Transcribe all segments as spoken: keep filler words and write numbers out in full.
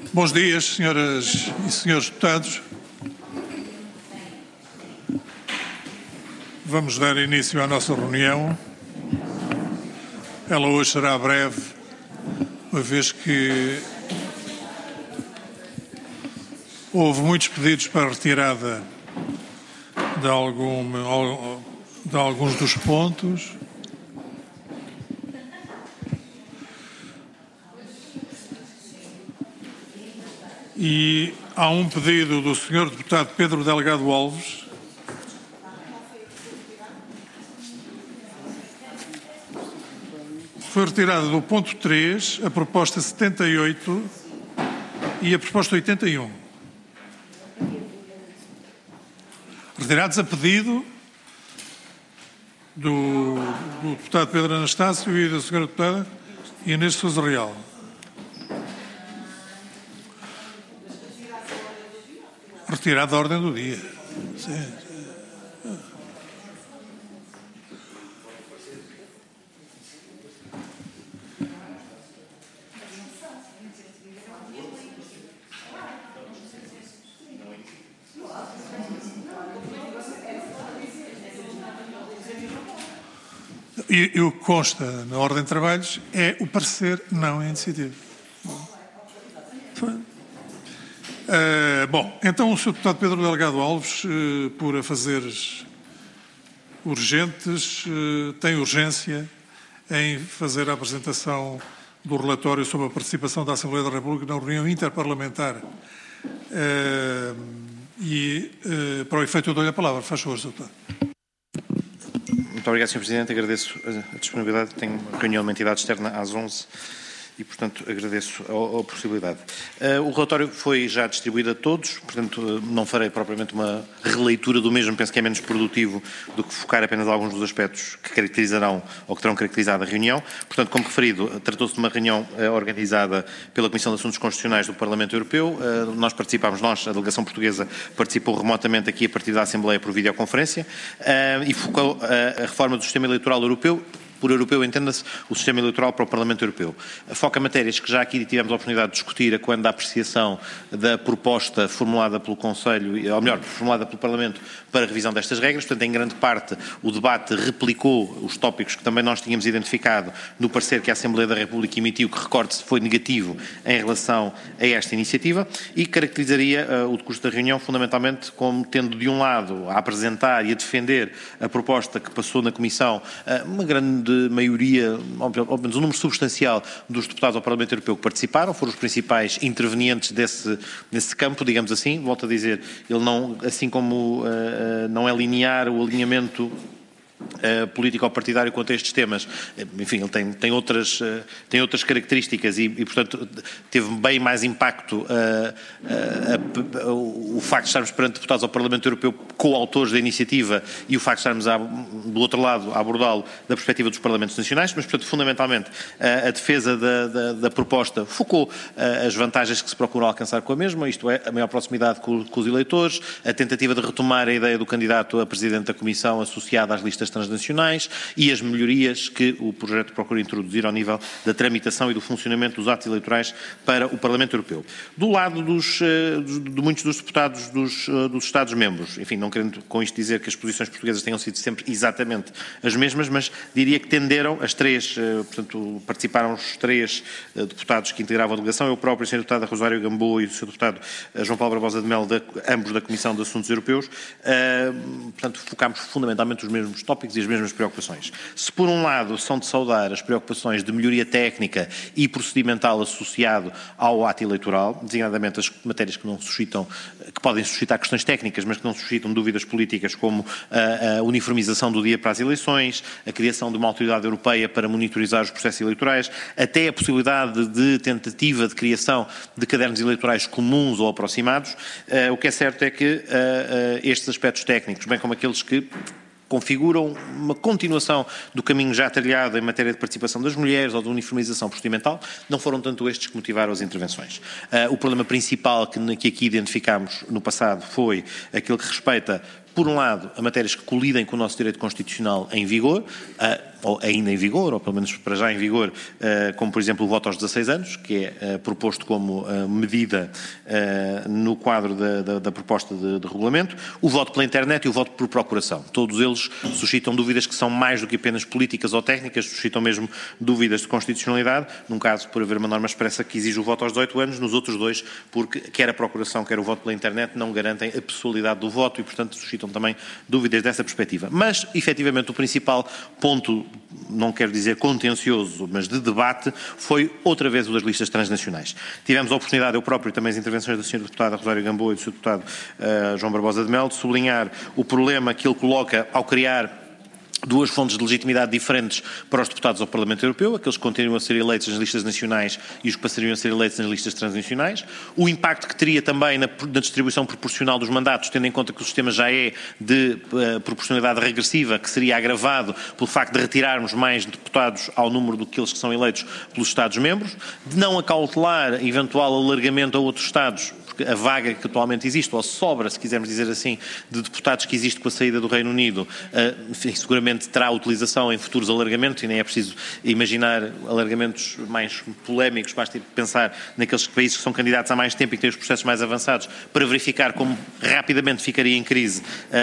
Bons dias, senhoras e senhores deputados. Vamos dar início à nossa reunião. Ela hoje será breve, uma vez que houve muitos pedidos para a retirada de, algum, de alguns dos pontos. E há um pedido do senhor deputado Pedro Delgado Alves foi retirada do ponto três a proposta setenta e oito e a proposta oitenta e um. Retirados a pedido do, do deputado Pedro Anastácio e da senhora deputada Inês de Sousa Real. Retirado da ordem do dia. Sim, sim. E, e o que consta na ordem de trabalhos é o parecer não iniciativa. Foi. Uh, bom, então o senhor deputado Pedro Delgado Alves, uh, por afazeres urgentes, uh, tem urgência em fazer a apresentação do relatório sobre a participação da Assembleia da República na reunião interparlamentar. Uh, e, uh, para o efeito, eu dou-lhe a palavra. Faz favor, senhor deputado. Muito obrigado, senhor Presidente. Agradeço a disponibilidade. Tenho reunião de uma entidade externa às onze. E, portanto, agradeço a, a possibilidade. Uh, o relatório foi já distribuído a todos, portanto, uh, não farei propriamente uma releitura do mesmo, penso que é menos produtivo do que focar apenas alguns dos aspectos que caracterizarão ou que terão caracterizado a reunião. Portanto, como referido, uh, tratou-se de uma reunião uh, organizada pela Comissão de Assuntos Constitucionais do Parlamento Europeu. Uh, nós participámos, nós, a delegação portuguesa, participou remotamente aqui a partir da Assembleia por videoconferência uh, e focou uh, a reforma do sistema eleitoral europeu. Por europeu, entenda-se o sistema eleitoral para o Parlamento Europeu. Foca matérias que já aqui tivemos a oportunidade de discutir a quando da apreciação da proposta formulada pelo Conselho, ou melhor, formulada pelo Parlamento para a revisão destas regras. Portanto, em grande parte, o debate replicou os tópicos que também nós tínhamos identificado no parecer que a Assembleia da República emitiu, que, recorde-se, foi negativo em relação a esta iniciativa e caracterizaria uh, o decurso da reunião fundamentalmente como tendo, de um lado, a apresentar e a defender a proposta que passou na Comissão, uh, uma grande de maioria, ou menos um número substancial dos deputados ao Parlamento Europeu que participaram, foram os principais intervenientes desse, desse campo, digamos assim. Volto a dizer, ele não, assim como uh, não é linear o alinhamento Uh, político-partidário quanto a estes temas, enfim, ele tem, tem, outras, uh, tem outras características e, e, portanto, teve bem mais impacto uh, uh, uh, o facto de estarmos perante deputados ao Parlamento Europeu coautores da iniciativa e o facto de estarmos a, do outro lado a abordá-lo da perspectiva dos Parlamentos Nacionais, mas, portanto, fundamentalmente, uh, a defesa da, da, da proposta focou uh, as vantagens que se procura alcançar com a mesma, isto é, a maior proximidade com, com os eleitores, a tentativa de retomar a ideia do candidato a Presidente da Comissão associada às listas transnacionais e as melhorias que o projeto procura introduzir ao nível da tramitação e do funcionamento dos atos eleitorais para o Parlamento Europeu. Do lado dos, de muitos dos deputados dos, dos Estados-membros, enfim, não querendo com isto dizer que as posições portuguesas tenham sido sempre exatamente as mesmas, mas diria que tenderam as três, portanto, participaram os três deputados que integravam a delegação, eu próprio, o senhor deputado Rosário Gamboa e o senhor deputado João Paulo Barbosa de Melo, da, ambos da Comissão de Assuntos Europeus, portanto, focámos fundamentalmente os mesmos tópicos e as mesmas preocupações. Se por um lado são de saudar as preocupações de melhoria técnica e procedimental associado ao ato eleitoral, designadamente as matérias que não suscitam, que podem suscitar questões técnicas, mas que não suscitam dúvidas políticas, como a, a uniformização do dia para as eleições, a criação de uma autoridade europeia para monitorizar os processos eleitorais, até a possibilidade de tentativa de criação de cadernos eleitorais comuns ou aproximados. Uh, o que é certo é que uh, uh, estes aspectos técnicos, bem como aqueles que configuram uma continuação do caminho já trilhado em matéria de participação das mulheres ou de uniformização procedimental, não foram tanto estes que motivaram as intervenções. Uh, o problema principal que, que aqui identificámos no passado foi aquele que respeita, por um lado, a matérias que colidem com o nosso direito constitucional em vigor, uh, ou ainda em vigor, ou pelo menos para já em vigor, como por exemplo o voto aos dezasseis anos, que é proposto como medida no quadro da, da, da proposta de, de regulamento, o voto pela internet e o voto por procuração. Todos eles suscitam dúvidas que são mais do que apenas políticas ou técnicas, suscitam mesmo dúvidas de constitucionalidade, num caso por haver uma norma expressa que exige o voto aos dezoito anos, nos outros dois, porque quer a procuração, quer o voto pela internet não garantem a pessoalidade do voto e, portanto, suscitam também dúvidas dessa perspectiva. Mas, efetivamente, o principal ponto, não quero dizer contencioso, mas de debate, foi outra vez o das listas transnacionais. Tivemos a oportunidade, eu próprio, também as intervenções da senhora Deputada Rosário Gamboa e do senhor Deputado uh, João Barbosa de Melo, de sublinhar o problema que ele coloca ao criar duas fontes de legitimidade diferentes para os deputados ao Parlamento Europeu, aqueles que continuam a ser eleitos nas listas nacionais e os que passariam a ser eleitos nas listas transnacionais, o impacto que teria também na, na distribuição proporcional dos mandatos, tendo em conta que o sistema já é de uh, proporcionalidade regressiva, que seria agravado pelo facto de retirarmos mais deputados ao número do que aqueles que são eleitos pelos Estados-membros, de não acautelar eventual alargamento a outros Estados, a vaga que atualmente existe, ou a sobra, se quisermos dizer assim, de deputados que existe com a saída do Reino Unido, uh, enfim, seguramente terá utilização em futuros alargamentos, e nem é preciso imaginar alargamentos mais polémicos, basta pensar naqueles países que são candidatos há mais tempo e que têm os processos mais avançados, para verificar como rapidamente ficaria em crise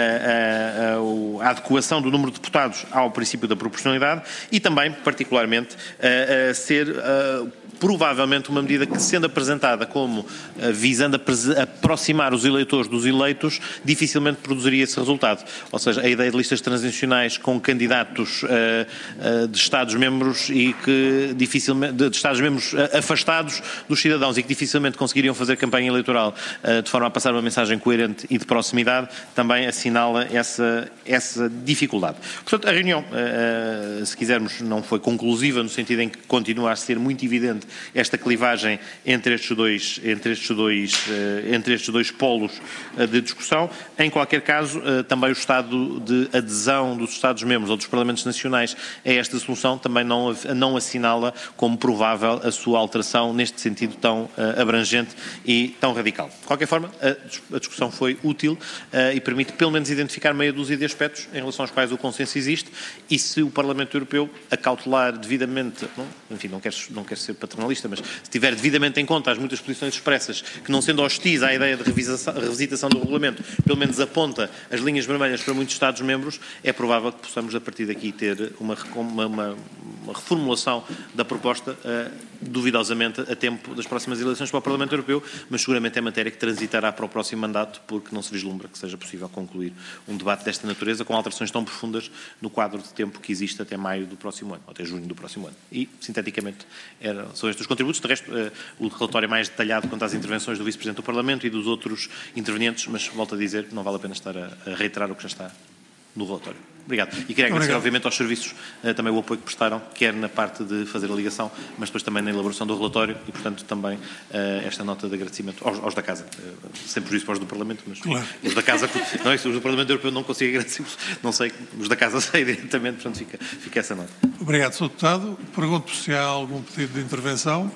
uh, uh, uh, a adequação do número de deputados ao princípio da proporcionalidade e também, particularmente, uh, uh, ser... Uh, provavelmente uma medida que, sendo apresentada como uh, visando a aproximar os eleitores dos eleitos, dificilmente produziria esse resultado. Ou seja, a ideia de listas transnacionais com candidatos uh, uh, de Estados-membros e que dificilmente, de, de Estados-membros uh, afastados dos cidadãos e que dificilmente conseguiriam fazer campanha eleitoral uh, de forma a passar uma mensagem coerente e de proximidade, também assinala essa, essa dificuldade. Portanto, a reunião, uh, uh, se quisermos, não foi conclusiva, no sentido em que continua a ser muito evidente esta clivagem entre estes dois, entre estes dois, entre estes dois polos de discussão. Em qualquer caso, também o estado de adesão dos Estados-membros ou dos Parlamentos Nacionais a esta solução também não, não assinala como provável a sua alteração neste sentido tão abrangente e tão radical. De qualquer forma, a discussão foi útil e permite pelo menos identificar meia dúzia de aspectos em relação aos quais o consenso existe e se o Parlamento Europeu acautelar devidamente, não, enfim, não quer, não quer ser paternalista, mas se tiver devidamente em conta as muitas posições expressas, que não sendo hostis à ideia de revisitação do regulamento, pelo menos aponta as linhas vermelhas para muitos Estados-membros, é provável que possamos a partir daqui ter uma, uma, uma, uma reformulação da proposta, uh, duvidosamente a tempo das próximas eleições para o Parlamento Europeu, mas seguramente é matéria que transitará para o próximo mandato, porque não se vislumbra que seja possível concluir um debate desta natureza com alterações tão profundas no quadro de tempo que existe até maio do próximo ano, ou até junho do próximo ano. E, sinteticamente, era, são estes os contributos. De resto, uh, o relatório é mais detalhado quanto às intervenções do Vice-Presidente do Parlamento e dos outros intervenientes, mas volto a dizer, não vale a pena estar a, a reiterar o que já está no relatório. Obrigado. E queria agradecer, obviamente, aos serviços uh, também o apoio que prestaram, quer na parte de fazer a ligação, mas depois também na elaboração do relatório e, portanto, também uh, esta nota de agradecimento aos, aos da Casa. Uh, sem prejuízo para os do Parlamento, mas claro. Os da Casa, não é isso, os do Parlamento Europeu não consigo agradecer-vos, não sei, os da Casa sei diretamente, portanto, fica, fica essa nota. Obrigado, senhor Deputado. Pergunto se há algum pedido de intervenção.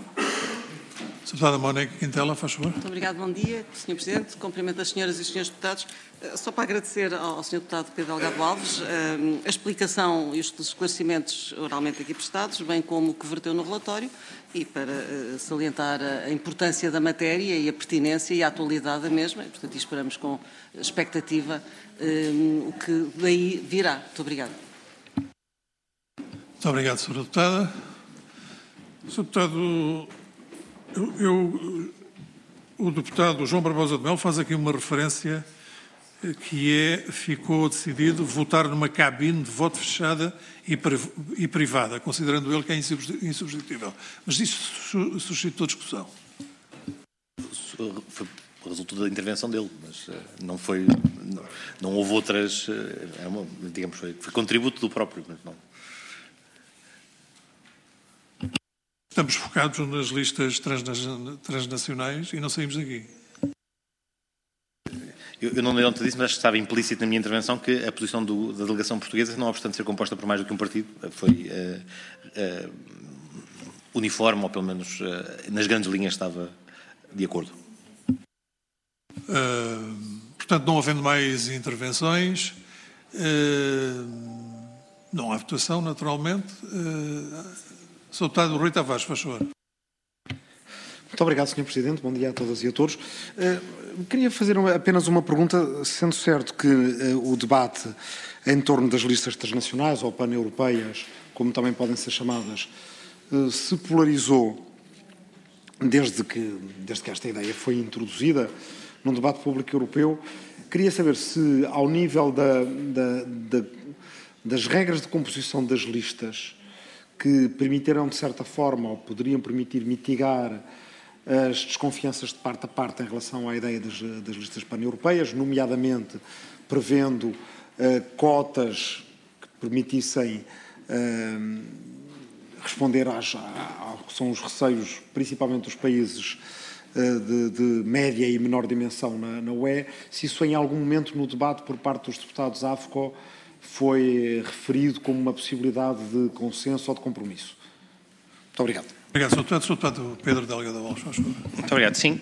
Deputada Mónica Quintela, faz favor. Muito obrigado, bom dia, senhor Presidente. Cumprimento as senhoras e os senhores deputados. Só para agradecer ao senhor Deputado Pedro Delgado Alves a explicação e os esclarecimentos oralmente aqui prestados, bem como o que verteu no relatório, e para salientar a importância da matéria e a pertinência e a atualidade da mesma. E, portanto, esperamos com expectativa o que daí virá. Muito obrigado. Muito obrigado, senhora Deputada. senhor Deputado, eu, eu, o deputado João Barbosa de Melo faz aqui uma referência que é, ficou decidido votar numa cabine de voto fechada e, e privada, considerando ele que é insubstituível. Mas isso suscitou discussão. Foi resultou da intervenção dele, mas uh, não foi, não, não houve outras, uh, é uma, digamos, foi, foi contributo do próprio, mas não. Estamos focados nas listas transnacionais e não saímos daqui. Eu, eu não dei conta disso, mas acho que estava implícito na minha intervenção que a posição do, da delegação portuguesa, não obstante ser composta por mais do que um partido, foi uh, uh, uniforme, ou pelo menos uh, nas grandes linhas estava de acordo. Uh, portanto, não havendo mais intervenções, uh, Não há votação, naturalmente. Senhor Deputado Rui Tavares, faz favor. Muito obrigado, senhor Presidente. Bom dia a todas e a todos. Uh, queria fazer uma, apenas uma pergunta, sendo certo que uh, o debate em torno das listas transnacionais ou pan-europeias, como também podem ser chamadas, uh, se polarizou desde que, desde que esta ideia foi introduzida num debate público europeu. Queria saber se, ao nível da, da, da, das regras de composição das listas, que permitiram, de certa forma, ou poderiam permitir mitigar as desconfianças de parte a parte em relação à ideia das, das listas pan-europeias, nomeadamente prevendo uh, cotas que permitissem uh, responder às, ao que são os receios, principalmente dos países uh, de, de média e menor dimensão na, na U E, se isso em algum momento no debate por parte dos deputados AFCO foi referido como uma possibilidade de consenso ou de compromisso. Muito obrigado. Obrigado, senhor Deputado. senhor Deputado Pedro Delgado Alves, por favor. Muito obrigado. Sim,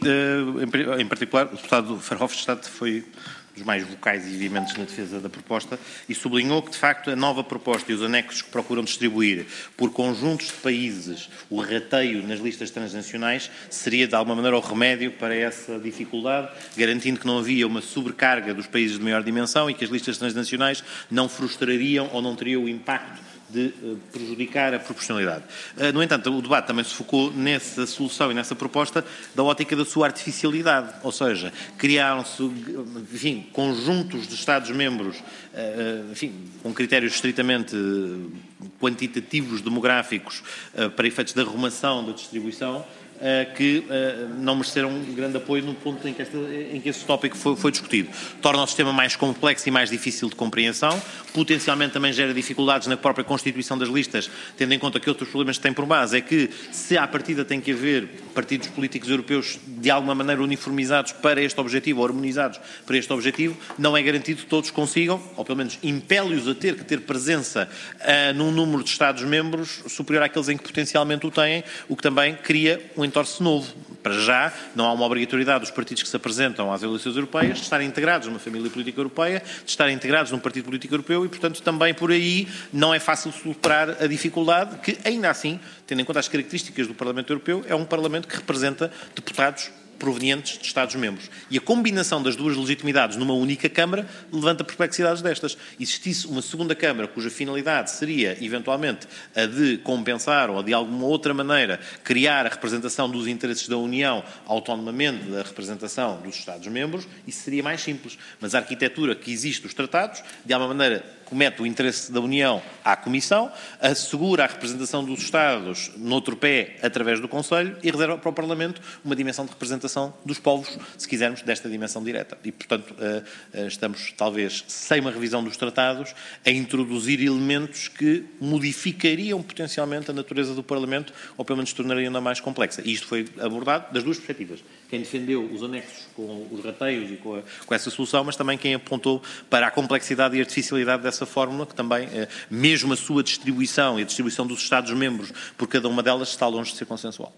em particular, o deputado Verhofstadt foi dos mais vocais e viventes na defesa da proposta e sublinhou que, de facto, a nova proposta e os anexos que procuram distribuir por conjuntos de países o rateio nas listas transnacionais seria, de alguma maneira, o remédio para essa dificuldade, garantindo que não havia uma sobrecarga dos países de maior dimensão e que as listas transnacionais não frustrariam ou não teriam o impacto de uh, prejudicar a proporcionalidade. Uh, no entanto, o debate também se focou nessa solução e nessa proposta da ótica da sua artificialidade, ou seja, criaram-se, enfim, conjuntos de Estados-membros, uh, enfim, com critérios estritamente uh, quantitativos, demográficos, uh, para efeitos de arrumação da distribuição, Uh, que uh, não mereceram um grande apoio no ponto em que, esta, em que esse tópico foi, foi discutido. Torna o sistema mais complexo e mais difícil de compreensão, potencialmente também gera dificuldades na própria constituição das listas, tendo em conta que outros problemas que têm por base é que, se à partida tem que haver partidos políticos europeus de alguma maneira uniformizados para este objetivo, ou harmonizados para este objetivo, não é garantido que todos consigam, ou pelo menos impele-os a ter que ter presença uh, num número de Estados-membros superior àqueles em que potencialmente o têm, o que também cria um entorce novo. Para já, não há uma obrigatoriedade dos partidos que se apresentam às eleições europeias de estarem integrados numa família política europeia, de estarem integrados num partido político europeu e, portanto, também por aí não é fácil superar a dificuldade que, ainda assim, tendo em conta as características do Parlamento Europeu, é um Parlamento que representa deputados provenientes de Estados-membros. E a combinação das duas legitimidades numa única Câmara levanta perplexidades destas. Existisse uma segunda Câmara cuja finalidade seria, eventualmente, a de compensar ou a de alguma outra maneira criar a representação dos interesses da União autonomamente da representação dos Estados-membros, isso seria mais simples. Mas a arquitetura que existe dos tratados, de alguma maneira, comete o interesse da União à Comissão, assegura a representação dos Estados noutro pé através do Conselho e reserva para o Parlamento uma dimensão de representação dos povos, se quisermos, desta dimensão direta. E, portanto, estamos, talvez, sem uma revisão dos tratados, a introduzir elementos que modificariam potencialmente a natureza do Parlamento ou, pelo menos, tornariam ainda mais complexa. E isto foi abordado das duas perspectivas. Quem defendeu os anexos com os rateios e com, a, com essa solução, mas também quem apontou para a complexidade e artificialidade dessa fórmula, que também, mesmo a sua distribuição e a distribuição dos Estados-membros por cada uma delas, está longe de ser consensual.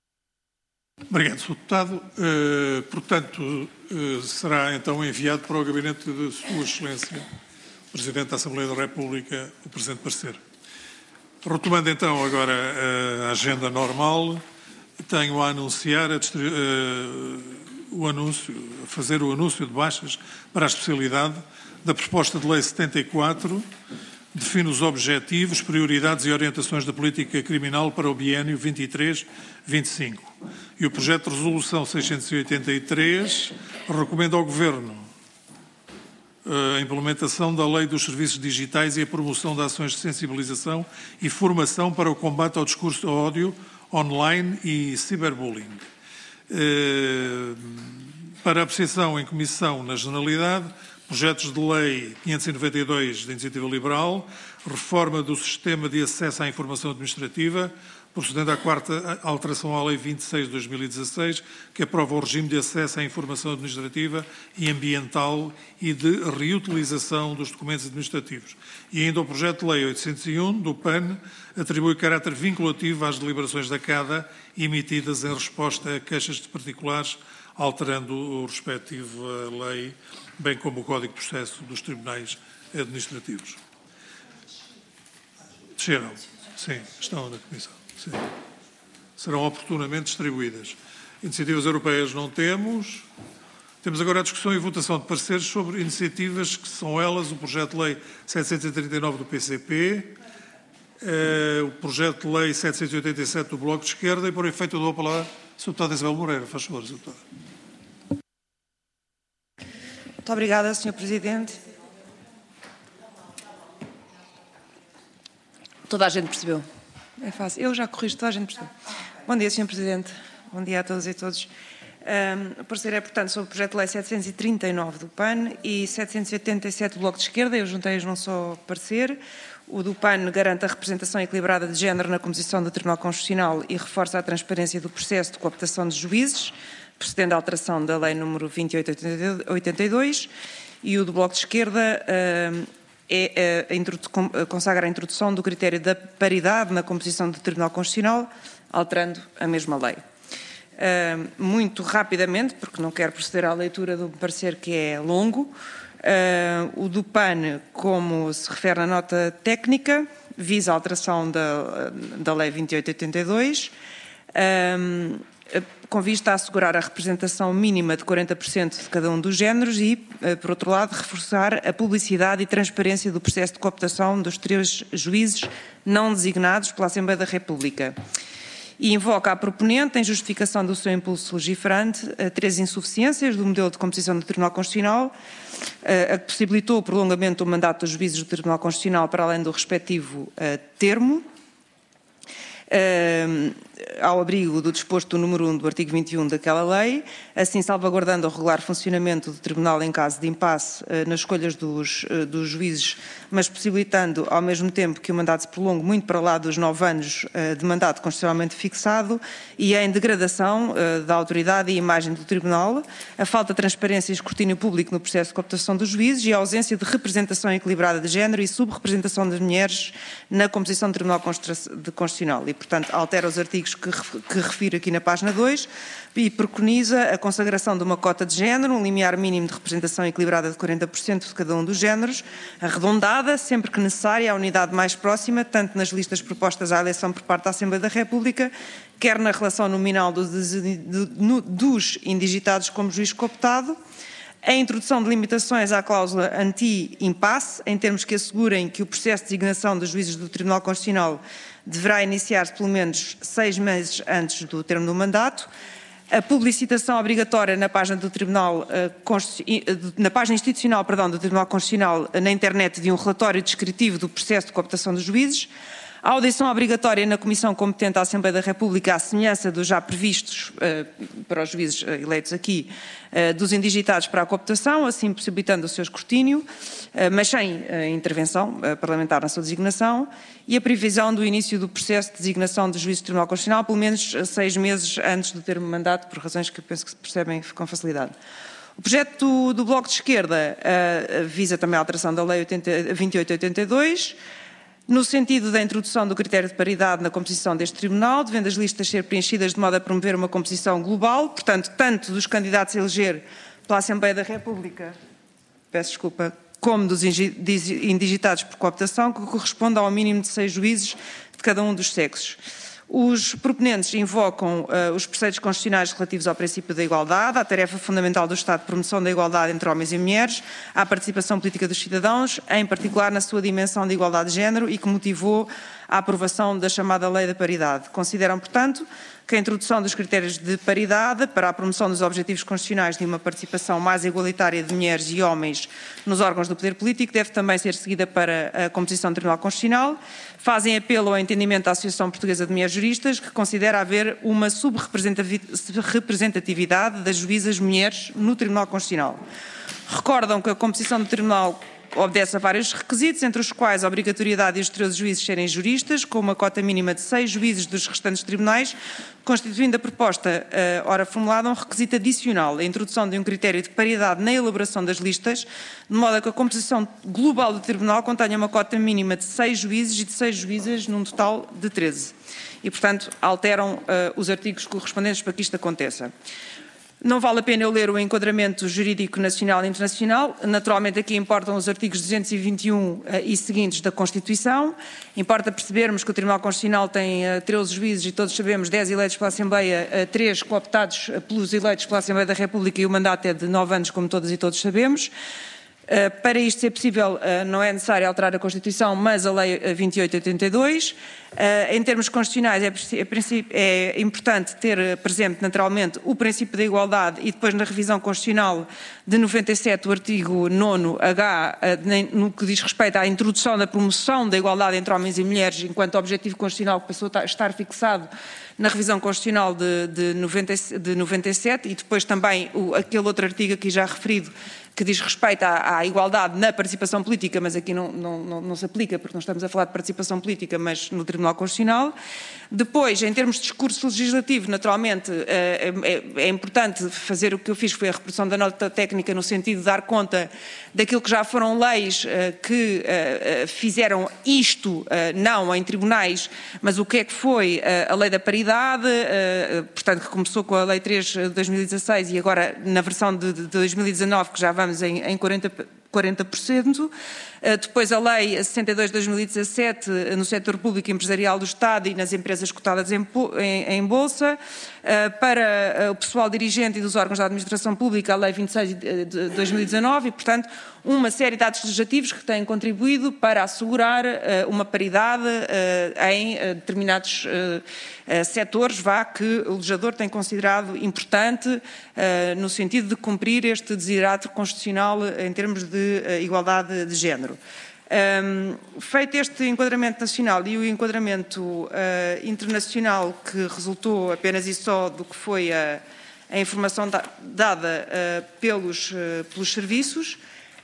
Obrigado, senhor Deputado. Uh, portanto, uh, será então enviado para o gabinete de Sua Excelência, Presidente da Assembleia da República, o presente parecer. Retomando então agora a agenda normal, tenho a anunciar, a uh, o anúncio, a fazer o anúncio de baixas para a especialidade da proposta de lei setenta e quatro, define os objetivos, prioridades e orientações da política criminal para o biênio vinte e três vinte e cinco. E o projeto de resolução seiscentos e oitenta e três recomenda ao Governo a implementação da Lei dos Serviços Digitais e a promoção de ações de sensibilização e formação para o combate ao discurso de ódio online e ciberbullying. Para apreciação em comissão na generalidade, projetos de lei quinhentos e noventa e dois de Iniciativa Liberal, reforma do sistema de acesso à informação administrativa, procedendo à quarta alteração à Lei vinte e seis de dois mil e dezasseis, que aprova o regime de acesso à informação administrativa e ambiental e de reutilização dos documentos administrativos. E ainda o projeto de lei oitocentos e um, do P A N, atribui caráter vinculativo às deliberações da CADA emitidas em resposta a queixas de particulares, alterando o respectivo lei, bem como o Código de Processo dos Tribunais Administrativos. Desceram. Sim, estão na Comissão. Sim. Serão oportunamente distribuídas. Iniciativas europeias não temos. Temos agora a discussão e votação de pareceres sobre iniciativas que são elas o projeto de lei setecentos e trinta e nove do P C P, eh, o projeto de lei setecentos e oitenta e sete do Bloco de Esquerda e, por efeito, eu dou a palavra à senhora Deputada Isabel Moreira. Faz favor, senhora Deputada. Muito obrigada, senhor Presidente. Toda a gente percebeu. É fácil. Eu já corrijo, toda a gente percebeu. Bom dia, senhor Presidente. Bom dia a todas e a todos. Um, o parecer é, portanto, sobre o projeto de lei setecentos e trinta e nove do P A N e setecentos e oitenta e sete do Bloco de Esquerda. Eu juntei-os num só parecer. O do P A N garante a representação equilibrada de género na composição do Tribunal Constitucional e reforça a transparência do processo de cooptação de juízes, procedendo à alteração da lei número vinte e oito barra oitenta e dois. E o do Bloco de Esquerda um, é, é, consagra a introdução do critério da paridade na composição do Tribunal Constitucional, alterando a mesma lei. Uh, muito rapidamente, porque não quero proceder à leitura do parecer que é longo, uh, o do P A N, como se refere na nota técnica, visa a alteração da, da lei vinte e oito barra oitenta e dois, uh, com vista a assegurar a representação mínima de quarenta por cento de cada um dos géneros e, uh, por outro lado, reforçar a publicidade e transparência do processo de cooptação dos três juízes não designados pela Assembleia da República. E invoca a proponente, em justificação do seu impulso legiferante, a três insuficiências do modelo de composição do Tribunal Constitucional, a que possibilitou o prolongamento do mandato dos juízes do Tribunal Constitucional para além do respectivo termo, ao abrigo do disposto do número um do artigo vinte e um daquela lei, assim salvaguardando o regular funcionamento do Tribunal em caso de impasse nas escolhas dos, dos juízes, mas possibilitando ao mesmo tempo que o mandato se prolongue muito para lá dos nove anos de mandato constitucionalmente fixado e em degradação da autoridade e imagem do Tribunal, a falta de transparência e escrutínio público no processo de cooptação dos juízes e a ausência de representação equilibrada de género e subrepresentação das mulheres na composição do Tribunal Constitucional. E, portanto, altera os artigos que, que refiro aqui na página dois e preconiza a consagração de uma cota de género, um limiar mínimo de representação equilibrada de quarenta por cento de cada um dos géneros, arredondada, sempre que necessária, à unidade mais próxima, tanto nas listas propostas à eleição por parte da Assembleia da República, quer na relação nominal dos, dos indigitados como juiz cooptado, a introdução de limitações à cláusula anti-impasse, em termos que assegurem que o processo de designação dos juízes do Tribunal Constitucional deverá iniciar-se pelo menos seis meses antes do termo do mandato, a publicitação obrigatória na página do Tribunal, na página institucional, perdão, do Tribunal Constitucional na internet de um relatório descritivo do processo de cooptação dos juízes, a audição obrigatória na Comissão competente da Assembleia da República, à semelhança dos já previstos uh, para os juízes eleitos aqui, uh, dos indigitados para a cooptação, assim possibilitando o seu escrutínio, uh, mas sem uh, intervenção uh, parlamentar na sua designação, e a previsão do início do processo de designação de juízes do Tribunal Constitucional, pelo menos uh, seis meses antes do termo de mandato, por razões que eu penso que se percebem com facilidade. O projeto do, do Bloco de Esquerda uh, visa também a alteração da Lei vinte e oito barra oitenta e dois, no sentido da introdução do critério de paridade na composição deste Tribunal, devendo as listas ser preenchidas de modo a promover uma composição global, portanto, tanto dos candidatos a eleger pela Assembleia da República, peço desculpa, como dos indigitados por cooptação, que corresponde ao mínimo de seis juízes de cada um dos sexos. Os proponentes invocam uh, os preceitos constitucionais relativos ao princípio da igualdade, à tarefa fundamental do Estado de promoção da igualdade entre homens e mulheres, à participação política dos cidadãos, em particular na sua dimensão de igualdade de género e que motivou a aprovação da chamada Lei da Paridade. Consideram, portanto, que a introdução dos critérios de paridade para a promoção dos objetivos constitucionais de uma participação mais igualitária de mulheres e homens nos órgãos do poder político deve também ser seguida para a composição do Tribunal Constitucional. Fazem apelo ao entendimento da Associação Portuguesa de Mulheres Juristas, que considera haver uma subrepresentatividade das juízas mulheres no Tribunal Constitucional. Recordam que a composição do Tribunal obedece a vários requisitos, entre os quais a obrigatoriedade de os treze juízes serem juristas, com uma cota mínima de seis juízes dos restantes tribunais, constituindo a proposta, uh, ora formulada, um requisito adicional, a introdução de um critério de paridade na elaboração das listas, de modo a que a composição global do Tribunal contenha uma cota mínima de seis juízes e de seis juízas, num total de treze. E, portanto, alteram uh, os artigos correspondentes para que isto aconteça. Não vale a pena eu ler o enquadramento jurídico nacional e internacional. Naturalmente aqui importam os artigos duzentos e vinte e um e seguintes da Constituição. Importa percebermos que o Tribunal Constitucional tem treze juízes e todos sabemos, dez eleitos pela Assembleia, três cooptados pelos eleitos pela Assembleia da República e o mandato é de nove anos, como todas e todos sabemos. Uh, para isto ser possível, uh, não é necessário alterar a Constituição, mas a Lei vinte e oito de oitenta e dois. Uh, em termos constitucionais, é, é, é importante ter presente, naturalmente, o princípio da igualdade e depois, na revisão constitucional de noventa e sete, o artigo nono H, uh, no que diz respeito à introdução da promoção da igualdade entre homens e mulheres, enquanto objetivo constitucional que passou a estar fixado na revisão constitucional de, de, noventa, de noventa e sete, e depois também o, aquele outro artigo aqui já referido, que diz respeito à, à igualdade na participação política, mas aqui não, não, não, não se aplica, porque não estamos a falar de participação política, mas no Tribunal Constitucional. Depois, em termos de discurso legislativo, naturalmente, é, é, é importante fazer o que eu fiz, foi a reprodução da nota técnica no sentido de dar conta daquilo que já foram leis que fizeram isto, não em tribunais, mas o que é que foi a lei da paridade, portanto, que começou com a lei três de dois mil e dezasseis e agora na versão de dois mil e dezanove, que já vamos em, em quarenta por cento. Depois a Lei sessenta e dois de dois mil e dezassete no setor público e empresarial do Estado e nas empresas cotadas em, em, em Bolsa. Para o pessoal dirigente e dos órgãos da administração pública, a Lei vinte e seis de dois mil e dezanove e, portanto, uma série de atos legislativos que têm contribuído para assegurar uma paridade em determinados setores, vá, que o legislador tem considerado importante no sentido de cumprir este desiderato constitucional em termos de igualdade de género. Um, feito este enquadramento nacional e o enquadramento uh, internacional que resultou apenas e só do que foi a, a informação da, dada uh, pelos, uh, pelos serviços,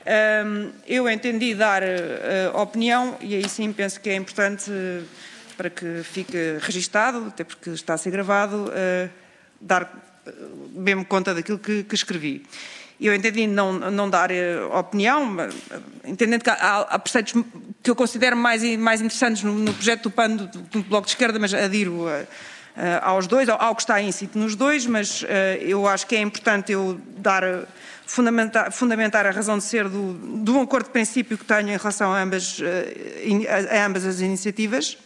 um, eu entendi dar uh, opinião, e aí sim penso que é importante uh, para que fique registado, até porque está a ser gravado, uh, dar uh, mesmo conta daquilo que, que escrevi. Eu entendi não, não dar uh, opinião, mas, uh, entendendo que há, há preceitos que eu considero mais, mais interessantes no, no projeto do P A N do, do Bloco de Esquerda, mas adiro uh, uh, aos dois, ao, ao que está íncito nos dois, mas uh, eu acho que é importante eu dar, uh, fundamentar, fundamentar a razão de ser do, do acordo de princípio que tenho em relação a ambas, uh, in, a, a ambas as iniciativas.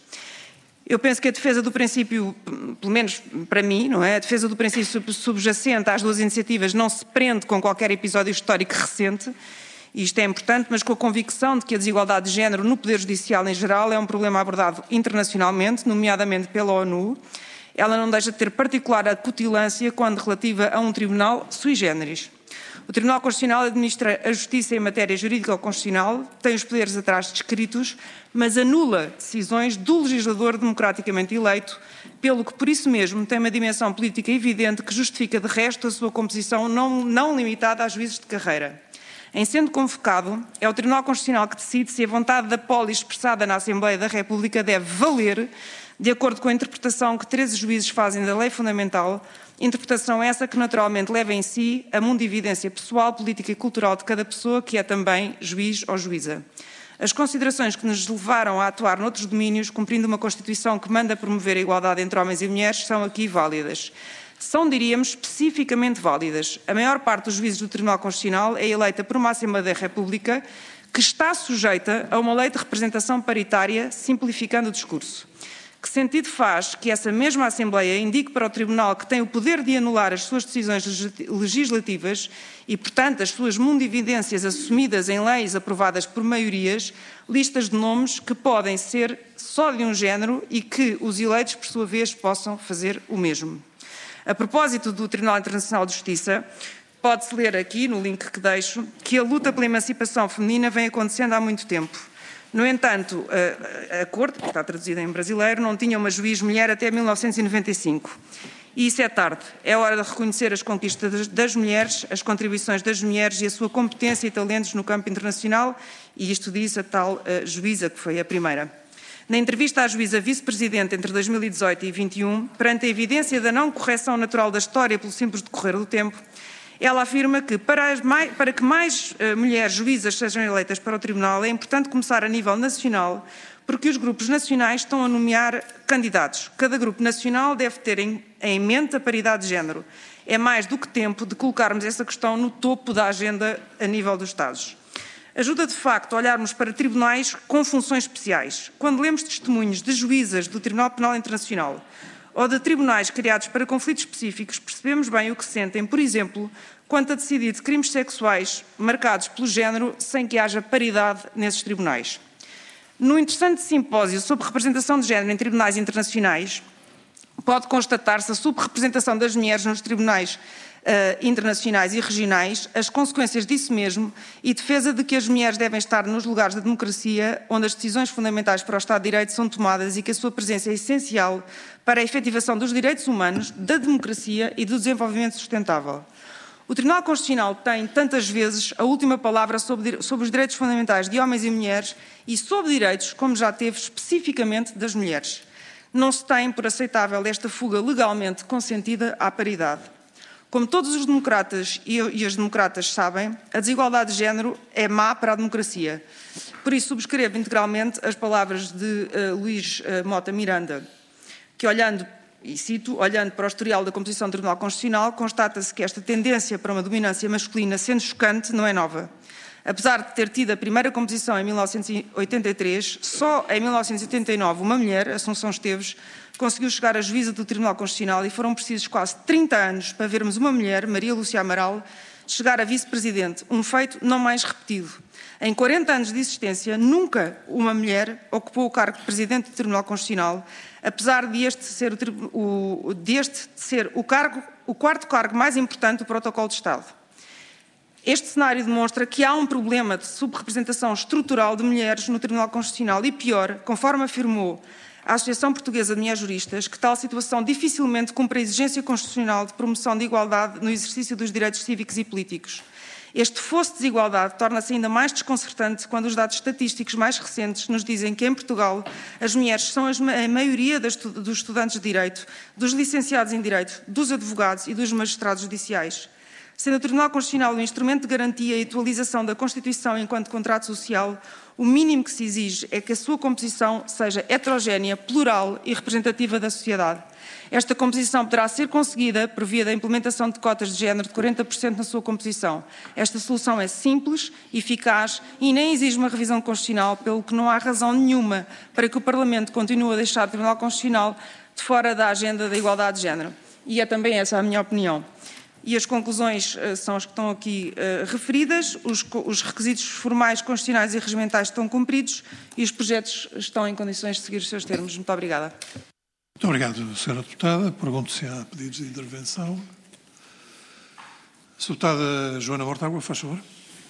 Eu penso que a defesa do princípio, pelo menos para mim, não é? A defesa do princípio subjacente às duas iniciativas não se prende com qualquer episódio histórico recente, e isto é importante, mas com a convicção de que a desigualdade de género no Poder Judicial em geral é um problema abordado internacionalmente, nomeadamente pela ONU. Ela não deixa de ter particular acutilância quando relativa a um tribunal sui generis. O Tribunal Constitucional administra a justiça em matéria jurídica ou constitucional, tem os poderes atrás descritos, mas anula decisões do legislador democraticamente eleito, pelo que, por isso mesmo, tem uma dimensão política evidente que justifica, de resto, a sua composição não, não limitada a juízes de carreira. Em sendo convocado, é o Tribunal Constitucional que decide se a vontade da polis expressada na Assembleia da República deve valer, de acordo com a interpretação que treze juízes fazem da lei fundamental, interpretação essa que naturalmente leva em si a mundividência pessoal, política e cultural de cada pessoa que é também juiz ou juíza. As considerações que nos levaram a atuar noutros domínios, cumprindo uma Constituição que manda promover a igualdade entre homens e mulheres, são aqui válidas. São, diríamos, especificamente válidas. A maior parte dos juízes do Tribunal Constitucional é eleita por uma Assembleia da República que está sujeita a uma lei de representação paritária, simplificando o discurso. Que sentido faz que essa mesma Assembleia indique para o Tribunal que tem o poder de anular as suas decisões legislativas e, portanto, as suas mundividências assumidas em leis aprovadas por maiorias, listas de nomes que podem ser só de um género e que os eleitos, por sua vez, possam fazer o mesmo. A propósito do Tribunal Internacional de Justiça, pode-se ler aqui, no link que deixo, que a luta pela emancipação feminina vem acontecendo há muito tempo. No entanto, a, a Corte, que está traduzida em brasileiro, não tinha uma juiz mulher até mil novecentos e noventa e cinco. E isso é tarde. É hora de reconhecer as conquistas das, das mulheres, as contribuições das mulheres e a sua competência e talentos no campo internacional, e isto diz a tal uh, juíza, que foi a primeira. Na entrevista à juíza vice-presidente entre dois mil e dezoito e vinte e um, perante a evidência da não correção natural da história pelo simples decorrer do tempo, ela afirma que para, as mais, para que mais uh, mulheres juízas sejam eleitas para o Tribunal é importante começar a nível nacional, porque os grupos nacionais estão a nomear candidatos. Cada grupo nacional deve ter em, em mente a paridade de género. É mais do que tempo de colocarmos essa questão no topo da agenda a nível dos Estados. Ajuda, de facto, a olharmos para tribunais com funções especiais. Quando lemos testemunhos de juízas do Tribunal Penal Internacional ou de tribunais criados para conflitos específicos, percebemos bem o que sentem, por exemplo, quanto a decidir de crimes sexuais marcados pelo género sem que haja paridade nesses tribunais. No interessante simpósio sobre representação de género em tribunais internacionais, pode constatar-se a subrepresentação das mulheres nos tribunais uh, internacionais e regionais, as consequências disso mesmo e defesa de que as mulheres devem estar nos lugares da democracia, onde as decisões fundamentais para o Estado de Direito são tomadas e que a sua presença é essencial para a efetivação dos direitos humanos, da democracia e do desenvolvimento sustentável. O Tribunal Constitucional tem, tantas vezes, a última palavra sobre, sobre os direitos fundamentais de homens e mulheres e sobre direitos, como já teve especificamente das mulheres. Não se tem por aceitável esta fuga legalmente consentida à paridade. Como todos os democratas e, e as democratas sabem, a desigualdade de género é má para a democracia. Por isso, subscrevo integralmente as palavras de uh, Luís uh, Mota Miranda, que olhando, e cito, olhando para o historial da composição do Tribunal Constitucional, constata-se que esta tendência para uma dominância masculina, sendo chocante, não é nova. Apesar de ter tido a primeira composição em mil novecentos e oitenta e três, só em mil novecentos e oitenta e nove uma mulher, Assunção Esteves, conseguiu chegar a juíza do Tribunal Constitucional e foram precisos quase trinta anos para vermos uma mulher, Maria Lúcia Amaral, chegar a vice-presidente, um feito não mais repetido. Em quarenta anos de existência, nunca uma mulher ocupou o cargo de presidente do Tribunal Constitucional, apesar de este ser o, o, de este ser o, cargo, o quarto cargo mais importante do Protocolo de Estado. Este cenário demonstra que há um problema de subrepresentação estrutural de mulheres no Tribunal Constitucional e, pior, conforme afirmou a Associação Portuguesa de Mulheres Juristas, que tal situação dificilmente cumpre a exigência constitucional de promoção de igualdade no exercício dos direitos cívicos e políticos. Este fosso de desigualdade torna-se ainda mais desconcertante quando os dados estatísticos mais recentes nos dizem que, em Portugal, as mulheres são a maioria dos estudantes de Direito, dos licenciados em Direito, dos advogados e dos magistrados judiciais. Sendo o Tribunal Constitucional um instrumento de garantia e atualização da Constituição enquanto contrato social, o mínimo que se exige é que a sua composição seja heterogénea, plural e representativa da sociedade. Esta composição poderá ser conseguida por via da implementação de cotas de género de quarenta por cento na sua composição. Esta solução é simples, eficaz e nem exige uma revisão constitucional, pelo que não há razão nenhuma para que o Parlamento continue a deixar o Tribunal Constitucional de fora da agenda da igualdade de género. E é também essa a minha opinião. E as conclusões uh, são as que estão aqui uh, referidas, os, os requisitos formais, constitucionais e regimentais estão cumpridos e os projetos estão em condições de seguir os seus termos. Muito obrigada. Muito obrigado, senhora Deputada. Pergunto se há pedidos de intervenção. senhora Deputada Joana Mortágua, faz favor.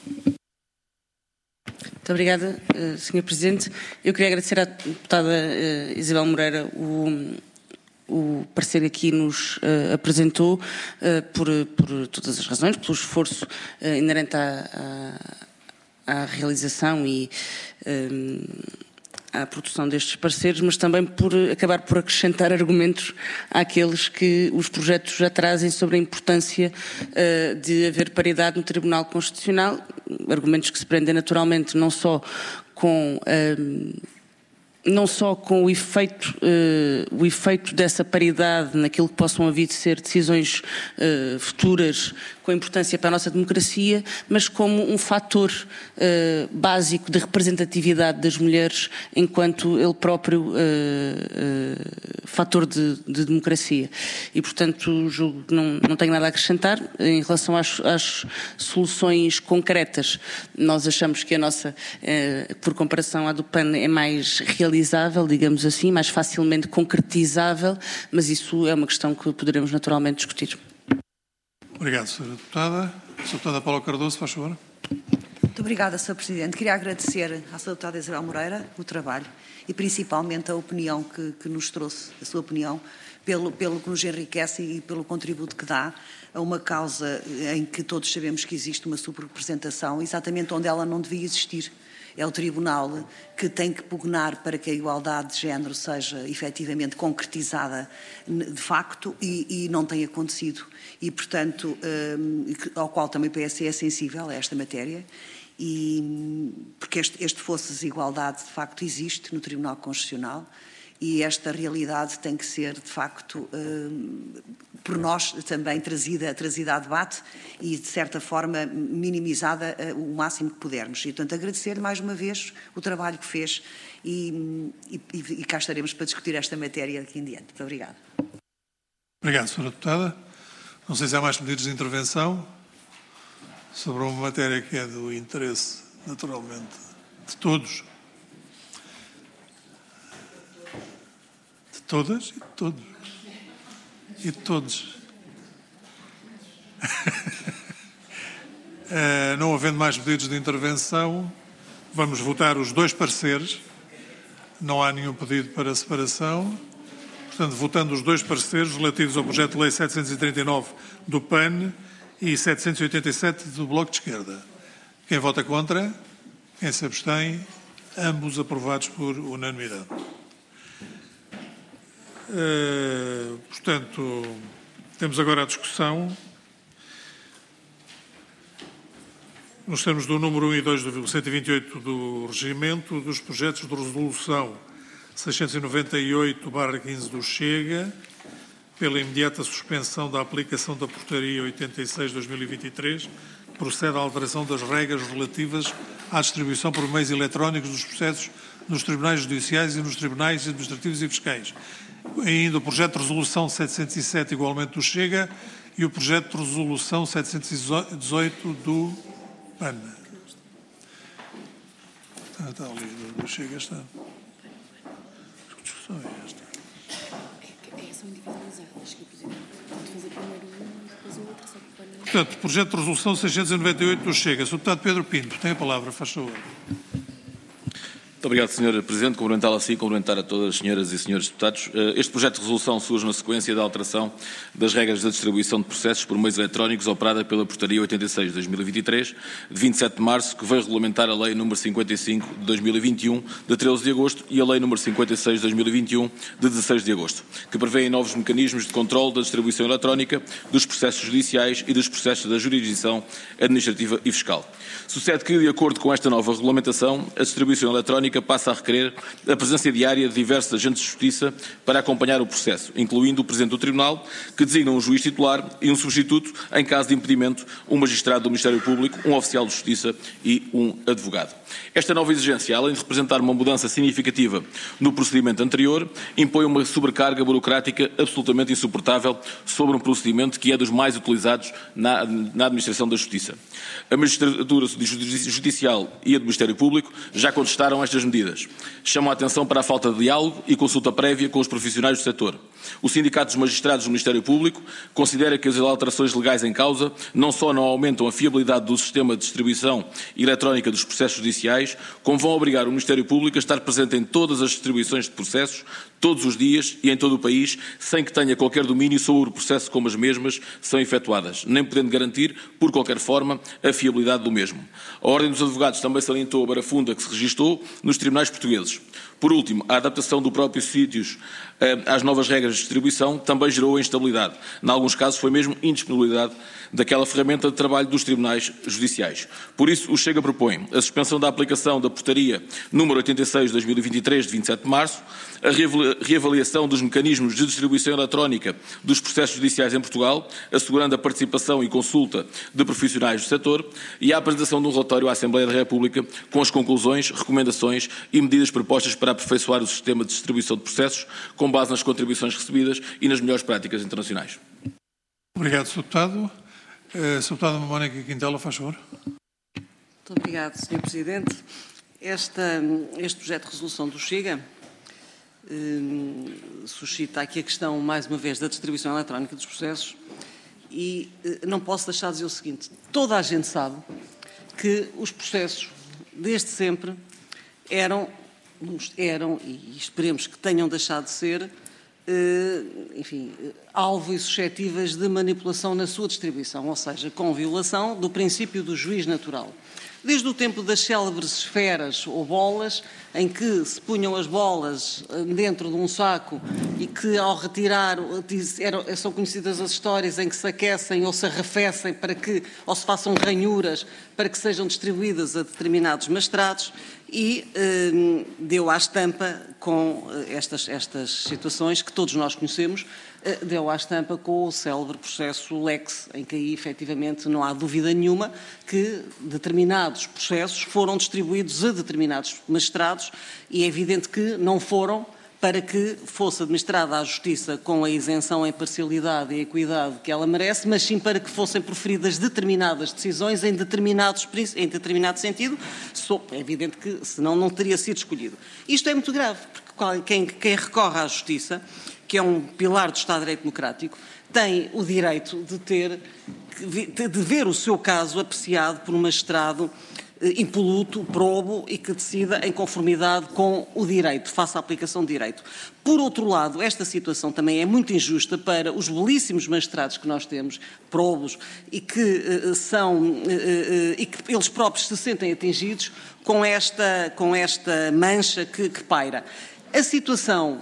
Muito obrigada, senhor Presidente. Eu queria agradecer à Deputada Isabel Moreira o... o parecer aqui nos uh, apresentou uh, por, por todas as razões, pelo esforço uh, inerente à, à, à realização e um, à produção destes pareceres, mas também por acabar por acrescentar argumentos àqueles que os projetos já trazem sobre a importância uh, de haver paridade no Tribunal Constitucional, argumentos que se prendem naturalmente não só com... Um, não só com o efeito, uh, o efeito dessa paridade naquilo que possam vir de ser decisões uh, futuras com importância para a nossa democracia, mas como um fator uh, básico de representatividade das mulheres enquanto ele próprio uh, uh, fator de, de democracia. E, portanto, julgo que não, não tenho nada a acrescentar. Em relação às, às soluções concretas, nós achamos que a nossa, uh, por comparação à do P A N, é mais realizável, digamos assim, mais facilmente concretizável, mas isso é uma questão que poderemos naturalmente discutir. Obrigado, senhora Deputada. senhora Deputada Paula Cardoso, faz favor. Muito obrigada, senhor Presidente. Queria agradecer à senhora Deputada Isabel Moreira o trabalho e principalmente a opinião que, que nos trouxe, a sua opinião, pelo, pelo que nos enriquece e pelo contributo que dá a uma causa em que todos sabemos que existe uma subrepresentação, exatamente onde ela não devia existir. É o Tribunal que tem que pugnar para que a igualdade de género seja efetivamente concretizada de facto e, e não tem acontecido. E, portanto, um, ao qual também o P S é sensível a esta matéria, e, porque este, este fosso de desigualdade de facto existe no Tribunal Constitucional e esta realidade tem que ser, de facto, por nós também trazida, trazida a debate e, de certa forma, minimizada o máximo que pudermos. E, portanto, agradecer-lhe mais uma vez o trabalho que fez e, e, e cá estaremos para discutir esta matéria daqui em diante. Muito obrigada. Obrigado, senhora Deputada. Não sei se há mais pedidos de intervenção sobre uma matéria que é do interesse, naturalmente, de todos. De todas e de todos. E de todos. uh, não havendo mais pedidos de intervenção, vamos votar os dois pareceres. Não há nenhum pedido para separação. Portanto, votando os dois pareceres relativos ao projeto de lei setecentos e trinta e nove do P A N e setecentos e oitenta e sete do Bloco de Esquerda. Quem vota contra? Quem se abstém? Ambos aprovados por unanimidade. Uh, portanto, temos agora a discussão, nos termos do número um e dois do cento e vinte e oito do Regimento, dos projetos de resolução seiscentos e noventa e oito barra quinze do Chega, pela imediata suspensão da aplicação da Portaria oitenta e seis barra dois mil e vinte e três, procede à alteração das regras relativas à distribuição por meios eletrónicos dos processos nos tribunais judiciais e nos tribunais administrativos e fiscais. Ainda o projeto de resolução setecentos e sete, igualmente do Chega, e o projeto de resolução setecentos e dezoito do P A N. Está, está ali, do Chega está. Que discussão é esta? É, são individualizadas, que o Presidente pode fazer primeiro um e depois o outro, só que o P A N... Portanto, projeto de resolução seiscentos e noventa e oito do Chega. senhor Deputado Pedro Pinto, tem a palavra, faz favor. Muito obrigado, senhor Presidente. Cumprimentá-lo assim e cumprimentar a todas as senhoras e senhores deputados. Este projeto de resolução surge na sequência da alteração das regras da distribuição de processos por meios eletrónicos operada pela Portaria oitenta e seis barra dois mil e vinte e três, de vinte e sete de março, que veio regulamentar a Lei número cinquenta e cinco de dois mil e vinte e um, de treze de agosto, e a Lei número cinquenta e seis de dois mil e vinte e um, de dezesseis de agosto, que prevêem novos mecanismos de controle da distribuição eletrónica dos processos judiciais e dos processos da jurisdição administrativa e fiscal. Sucede que, de acordo com esta nova regulamentação, a distribuição eletrónica passa a requerer a presença diária de diversos agentes de justiça para acompanhar o processo, incluindo o Presidente do Tribunal, que designa um juiz titular e um substituto, em caso de impedimento, um magistrado do Ministério Público, um oficial de justiça e um advogado. Esta nova exigência, além de representar uma mudança significativa no procedimento anterior, impõe uma sobrecarga burocrática absolutamente insuportável sobre um procedimento que é dos mais utilizados na, na administração da Justiça. A magistratura judicial e a do Ministério Público já contestaram estas medidas. Chamam a atenção para a falta de diálogo e consulta prévia com os profissionais do setor. O Sindicato dos Magistrados do Ministério Público considera que as alterações legais em causa não só não aumentam a fiabilidade do sistema de distribuição eletrónica dos processos judiciais, como vão obrigar o Ministério Público a estar presente em todas as distribuições de processos, todos os dias e em todo o país, sem que tenha qualquer domínio sobre o processo como as mesmas são efetuadas, nem podendo garantir, por qualquer forma, a fiabilidade do mesmo. A Ordem dos Advogados também salientou a barafunda que se registou nos tribunais portugueses. Por último, a adaptação do próprio sítios às novas regras de distribuição também gerou instabilidade. Em alguns casos foi mesmo indisponibilidade daquela ferramenta de trabalho dos tribunais judiciais. Por isso, o Chega propõe a suspensão da aplicação da Portaria número oitenta e seis de dois mil e vinte e três, de vinte e sete de março, a reavaliação dos mecanismos de distribuição eletrónica dos processos judiciais em Portugal, assegurando a participação e consulta de profissionais do setor, e a apresentação de um relatório à Assembleia da República com as conclusões, recomendações e medidas propostas para aperfeiçoar o sistema de distribuição de processos com base nas contribuições recebidas e nas melhores práticas internacionais. Obrigado, senhor Deputado. Uh, senhor Deputado Mónica Quintela, faz favor. Muito obrigado, senhor Presidente. Esta, este projeto de resolução do Chega eh, suscita aqui a questão, mais uma vez, da distribuição eletrónica dos processos e eh, não posso deixar de dizer o seguinte: toda a gente sabe que os processos, desde sempre, eram, eram e esperemos que tenham deixado de ser, enfim, alvo e suscetíveis de manipulação na sua distribuição, ou seja, com violação do princípio do juiz natural. Desde o tempo das célebres esferas ou bolas, em que se punham as bolas dentro de um saco e que, ao retirar, são conhecidas as histórias em que se aquecem ou se arrefecem para que, ou se façam ranhuras para que sejam distribuídas a determinados mestrados, e eh, deu à estampa com estas, estas situações que todos nós conhecemos, eh, deu à estampa com o célebre processo Lex, em que aí, efetivamente, não há dúvida nenhuma que determinados processos foram distribuídos a determinados magistrados, e é evidente que não foram para que fosse administrada a justiça com a isenção, a imparcialidade e a equidade que ela merece, mas sim para que fossem proferidas determinadas decisões em, determinados, em determinado sentido. É evidente que, senão, não teria sido escolhido. Isto é muito grave, porque quem, quem recorre à justiça, que é um pilar do Estado de Direito Democrático, tem o direito de ter, de ver o seu caso apreciado por um magistrado impoluto, probo e que decida em conformidade com o direito, faça a aplicação de direito. Por outro lado, esta situação também é muito injusta para os belíssimos magistrados que nós temos, probos, e que uh, são, uh, uh, e que eles próprios se sentem atingidos com esta, com esta mancha que, que paira. A situação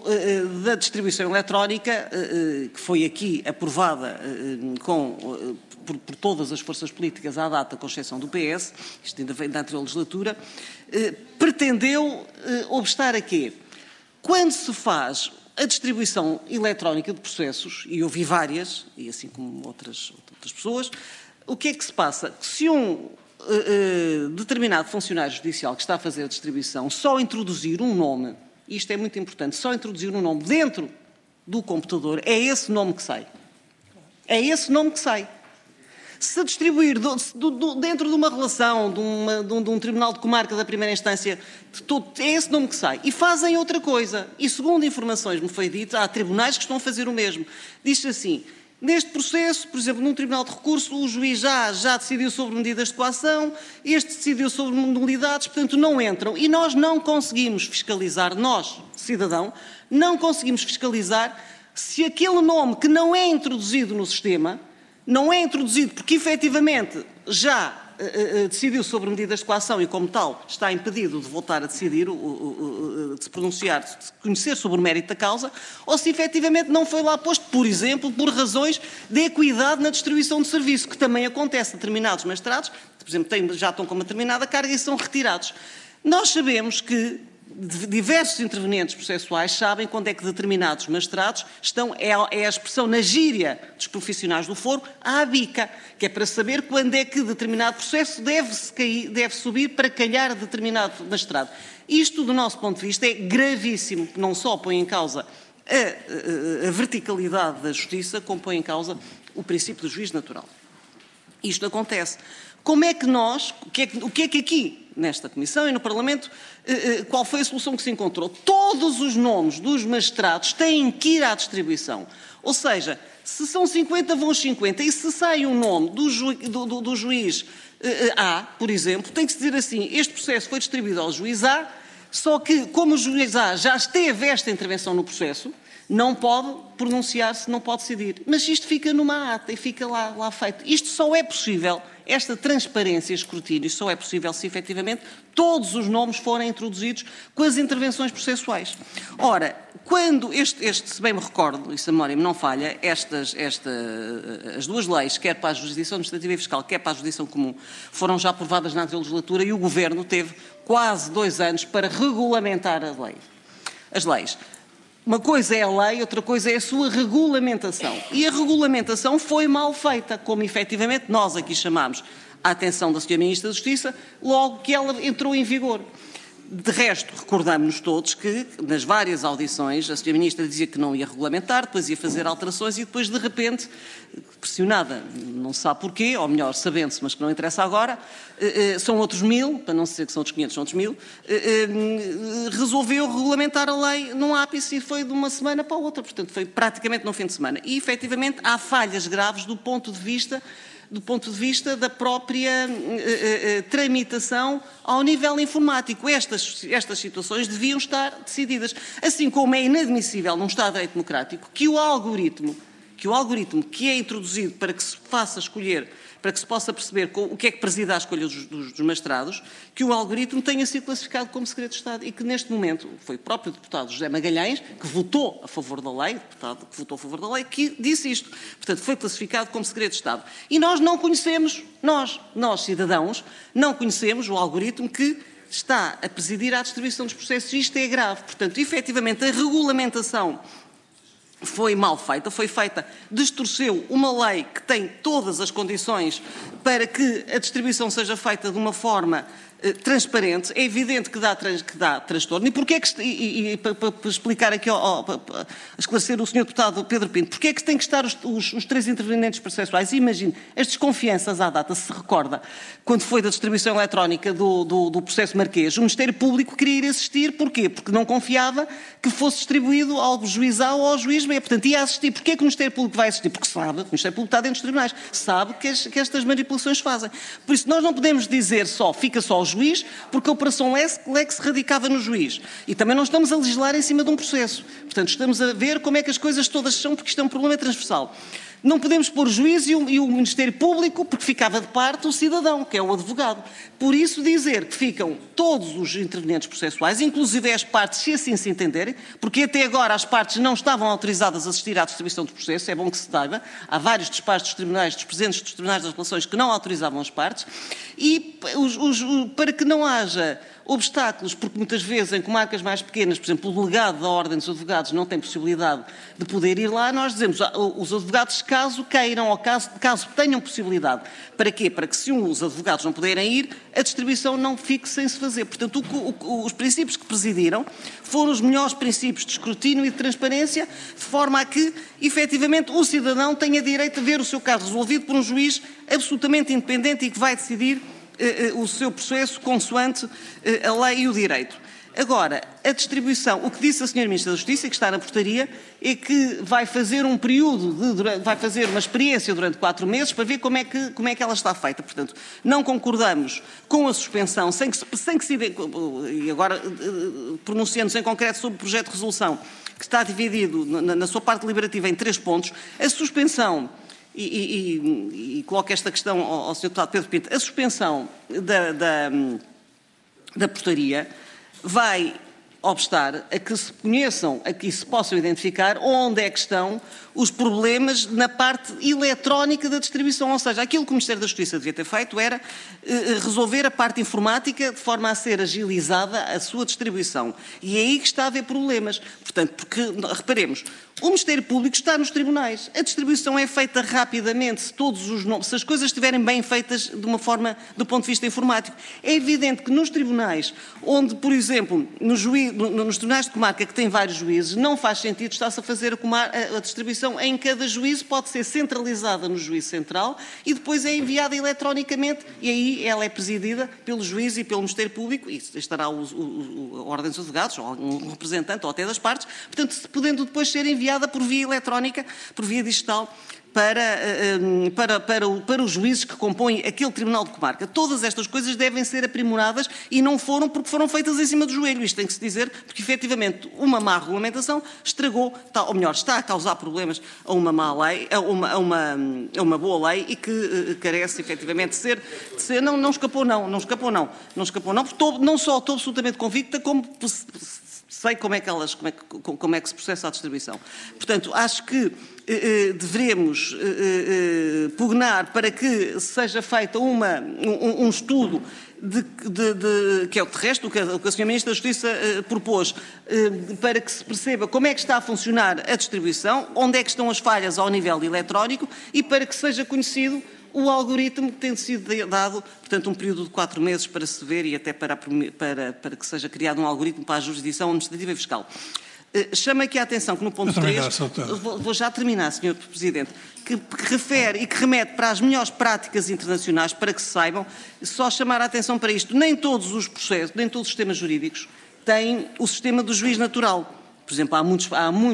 da distribuição eletrónica, que foi aqui aprovada com, por, por todas as forças políticas à data, com exceção do P S, isto ainda vem da anterior legislatura, pretendeu obstar a quê? Quando se faz a distribuição eletrónica de processos, e eu vi várias, e assim como outras, outras pessoas, o que é que se passa? Se um uh, determinado funcionário judicial que está a fazer a distribuição só introduzir um nome, isto é muito importante, só introduzir um nome dentro do computador, é esse nome que sai. É esse nome que sai. Se distribuir do, do, do, dentro de uma relação, de, uma, de, um, de um tribunal de comarca da primeira instância, de todo, é esse nome que sai. E fazem outra coisa. E segundo informações me foi dito, há tribunais que estão a fazer o mesmo. Diz-se assim, neste processo, por exemplo, num tribunal de recurso, o juiz já, já decidiu sobre medidas de coação, este decidiu sobre nulidades, portanto não entram. E nós não conseguimos fiscalizar, nós, cidadão, não conseguimos fiscalizar se aquele nome que não é introduzido no sistema, não é introduzido porque efetivamente já uh, uh, decidiu sobre medidas de coação e como tal está impedido de voltar a decidir, uh, uh, uh, de se pronunciar, de se conhecer sobre o mérito da causa, ou se efetivamente não foi lá posto, por exemplo, por razões de equidade na distribuição de serviço, que também acontece a determinados magistrados, por exemplo, têm, já estão com uma determinada carga e são retirados. Nós sabemos que diversos intervenientes processuais sabem quando é que determinados magistrados estão, é a expressão na gíria dos profissionais do foro, à bica, que é para saber quando é que determinado processo deve-se cair, deve subir para calhar determinado magistrado. Isto, do nosso ponto de vista, é gravíssimo, que não só põe em causa a, a, a verticalidade da justiça, como põe em causa o princípio do juiz natural. Isto acontece. Como é que nós, o que é que, o que, é que aqui, nesta Comissão e no Parlamento, qual foi a solução que se encontrou? Todos os nomes dos magistrados têm que ir à distribuição. Ou seja, se são cinquenta, vão cinquenta, e se sai um nome do, ju, do, do, do juiz A, por exemplo, tem que se dizer assim, este processo foi distribuído ao juiz A, só que, como o juiz A já esteve esta intervenção no processo, não pode pronunciar-se, não pode decidir. Mas isto fica numa ata e fica lá, lá feito. Isto só é possível, esta transparência e escrutínio, só é possível se efetivamente todos os nomes forem introduzidos com as intervenções processuais. Ora, quando este, este se bem me recordo, e se a memória me não falha, estas, esta, as duas leis, quer para a jurisdição administrativa e fiscal, quer para a jurisdição comum, foram já aprovadas na anterior legislatura e o Governo teve quase dois anos para regulamentar a lei. As leis. Uma coisa é a lei, outra coisa é a sua regulamentação. E a regulamentação foi mal feita, como efetivamente nós aqui chamámos a atenção da senhora Ministra da Justiça, logo que ela entrou em vigor. De resto, recordamos-nos todos que, nas várias audições, a senhora Ministra dizia que não ia regulamentar, depois ia fazer alterações e depois, de repente, pressionada, não se sabe porquê, ou melhor, sabendo-se, mas que não interessa agora, são outros mil, para não dizer que são outros quinhentos, são outros mil, resolveu regulamentar a lei num ápice e foi de uma semana para a outra, portanto, foi praticamente num fim de semana. E, efetivamente, há falhas graves do ponto de vista do ponto de vista da própria uh, uh, tramitação ao nível informático. Estas, estas situações deviam estar decididas. Assim como é inadmissível num Estado de Direito Democrático que o algoritmo, que o algoritmo que é introduzido para que se faça escolher, para que se possa perceber o que é que presida à escolha dos, dos, dos magistrados, que o algoritmo tenha sido classificado como segredo de Estado e que neste momento foi o próprio deputado José Magalhães, que votou a favor da lei, deputado que votou a favor da lei, que disse isto. Portanto, foi classificado como segredo de Estado. E nós não conhecemos, nós, nós cidadãos, não conhecemos o algoritmo que está a presidir à distribuição dos processos e isto é grave. Portanto, efetivamente, a regulamentação foi mal feita, foi feita, distorceu uma lei que tem todas as condições para que a distribuição seja feita de uma forma eh, transparente. É evidente que dá, trans, que dá transtorno. E porquê é que, e, e, e para, para explicar aqui, ó, para, para esclarecer o senhor deputado Pedro Pinto, porquê é que têm que estar os, os, os três intervenientes processuais? Imagine, as desconfianças à data, se recorda, quando foi da distribuição eletrónica do, do, do processo Marquês, o Ministério Público queria ir assistir, porquê? Porque não confiava que fosse distribuído ao juiz A ou ao juiz B. Portanto, ia assistir. Porquê é que o Ministério Público vai assistir? Porque sabe, o Ministério Público está dentro dos tribunais, sabe que, as, que estas manipulações fazem. Por isso, nós não podemos dizer só, fica só o juiz, porque a operação Lex, Lex radicava no juiz. E também não estamos a legislar em cima de um processo. Portanto, estamos a ver como é que as coisas todas são, porque isto é um problema transversal. Não podemos pôr o juiz e o, e o Ministério Público, porque ficava de parte o cidadão, que é o advogado. Por isso dizer que ficam todos os intervenientes processuais, inclusive as partes, se assim se entenderem, porque até agora as partes não estavam autorizadas a assistir à distribuição do processo, é bom que se saiba, há vários despachos dos tribunais, dos presidentes dos tribunais das relações que não autorizavam as partes, e os, os, para que não haja obstáculos, porque muitas vezes em comarcas mais pequenas, por exemplo, o delegado da Ordem dos Advogados não tem possibilidade de poder ir lá, nós dizemos, os advogados, caso queiram ou caso, caso tenham possibilidade, para quê? Para que se os advogados não puderem ir, a distribuição não fique sem se fazer. Portanto, o, o, os princípios que presidiram foram os melhores princípios de escrutínio e de transparência, de forma a que, efetivamente, o cidadão tenha direito a ver o seu caso resolvido por um juiz absolutamente independente e que vai decidir o seu processo consoante a lei e o direito. Agora, a distribuição, o que disse a senhora Ministra da Justiça, que está na portaria, é que vai fazer um período, de, vai fazer uma experiência durante quatro meses para ver como é que, como é que ela está feita. Portanto, não concordamos com a suspensão, sem que, sem que se... E agora, pronunciando-se em concreto sobre o projeto de resolução, que está dividido na, na sua parte deliberativa em três pontos, a suspensão... E, e, e, e coloco esta questão ao, ao senhor deputado Pedro Pinto, a suspensão da, da, da portaria vai obstar a que se conheçam, a que se possam identificar onde é que estão os problemas na parte eletrónica da distribuição. Ou seja, aquilo que o Ministério da Justiça devia ter feito era eh, resolver a parte informática de forma a ser agilizada a sua distribuição. E é aí que está a haver problemas. Portanto, porque, reparemos, o Ministério Público está nos tribunais. A distribuição é feita rapidamente, se, todos os nomes, se as coisas estiverem bem feitas de uma forma, do ponto de vista informático. É evidente que nos tribunais, onde, por exemplo, no juiz, no, nos tribunais de comarca que têm vários juízes, não faz sentido estar-se a fazer a, comar, a, a distribuição em cada juízo, pode ser centralizada no juízo central e depois é enviada eletronicamente e aí ela é presidida pelo juiz e pelo Ministério Público e estará o, o, o, a Ordem dos Advogados ou um representante ou até das partes, portanto, podendo depois ser enviada por via eletrónica, por via digital, para, para, para, o, para os juízes que compõem aquele Tribunal de Comarca. Todas estas coisas devem ser aprimoradas e não foram porque foram feitas em cima do joelho. Isto tem que se dizer porque, efetivamente, uma má regulamentação estragou, ou melhor, está a causar problemas a uma má lei, a uma, a uma, a uma boa lei e que uh, carece, efetivamente, de ser... De ser não, não escapou não, não escapou não. Não escapou não, porque estou, não só estou absolutamente convicta, como... sei como é que elas, como é que, como é que se processa a distribuição. Portanto, acho que eh, devemos eh, eh, pugnar para que seja feita uma, um, um estudo de, de, de, que é o terrestre, o que a, o que a senhora Ministra da Justiça eh, propôs, eh, para que se perceba como é que está a funcionar a distribuição, onde é que estão as falhas ao nível eletrónico e para que seja conhecido o algoritmo que tem sido dado, portanto, um período de quatro meses para se ver e até para, para, para que seja criado um algoritmo para a jurisdição administrativa e fiscal. Uh, chama aqui a atenção que no ponto três, vou, vou já terminar, senhor Presidente, que, que refere e que remete para as melhores práticas internacionais, para que se saibam, só chamar a atenção para isto, nem todos os processos, nem todos os sistemas jurídicos têm o sistema do juiz natural. Por exemplo, há muitos... Há muitos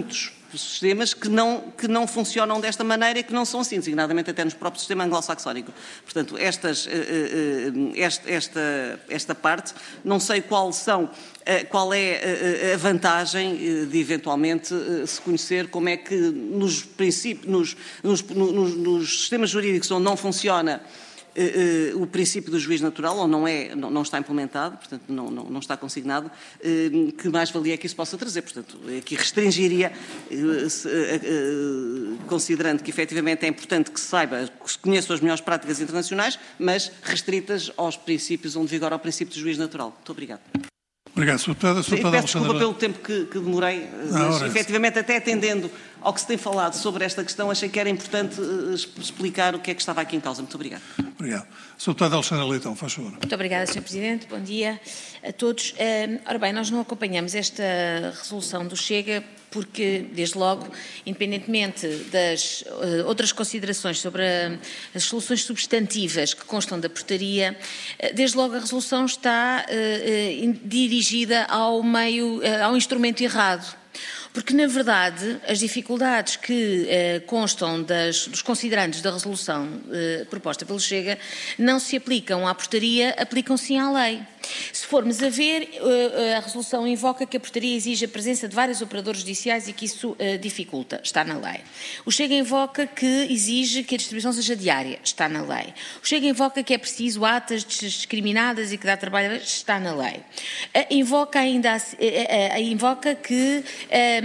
sistemas que não, que não funcionam desta maneira e que não são assim, designadamente até nos próprios sistema anglo-saxónico. Portanto, estas, esta, esta, esta parte, não sei qual são, qual é a vantagem de eventualmente se conhecer como é que nos princípios, nos, nos, nos, nos sistemas jurídicos onde não funciona Uh, uh, o princípio do juiz natural, ou não, é, não, não está implementado, portanto não, não, não está consignado, uh, que mais valia é que isso possa trazer. Portanto, aqui restringiria, uh, se, uh, uh, considerando que efetivamente é importante que se saiba, que se conheçam as melhores práticas internacionais, mas restritas aos princípios onde vigora o princípio do juiz natural. Muito obrigado. Obrigado, Sr. Deputado. Sr. Deputado Peço desculpa pelo tempo que, que demorei, não, mas efetivamente até atendendo ao que se tem falado sobre esta questão, achei que era importante uh, explicar o que é que estava aqui em causa. Muito obrigado. Obrigado. senhor Deputado Alexandra Leitão, faz favor. Muito obrigada, senhor Presidente. Bom dia a todos. Uh, ora bem, nós não acompanhamos esta resolução do Chega porque, desde logo, independentemente das uh, outras considerações sobre a, as soluções substantivas que constam da portaria, uh, desde logo a resolução está uh, uh, dirigida ao meio, uh, ao instrumento errado. Porque, na verdade, as dificuldades que eh, constam das, dos considerandos da resolução eh, proposta pelo Chega não se aplicam à portaria, aplicam sim à lei. Se formos a ver, eh, a resolução invoca que a portaria exige a presença de vários operadores judiciais e que isso eh, dificulta, está na lei. O Chega invoca que exige que a distribuição seja diária, está na lei. O Chega invoca que é preciso atas discriminadas e que dá trabalho, está na lei. Eh, invoca ainda, eh, eh, invoca que... Eh,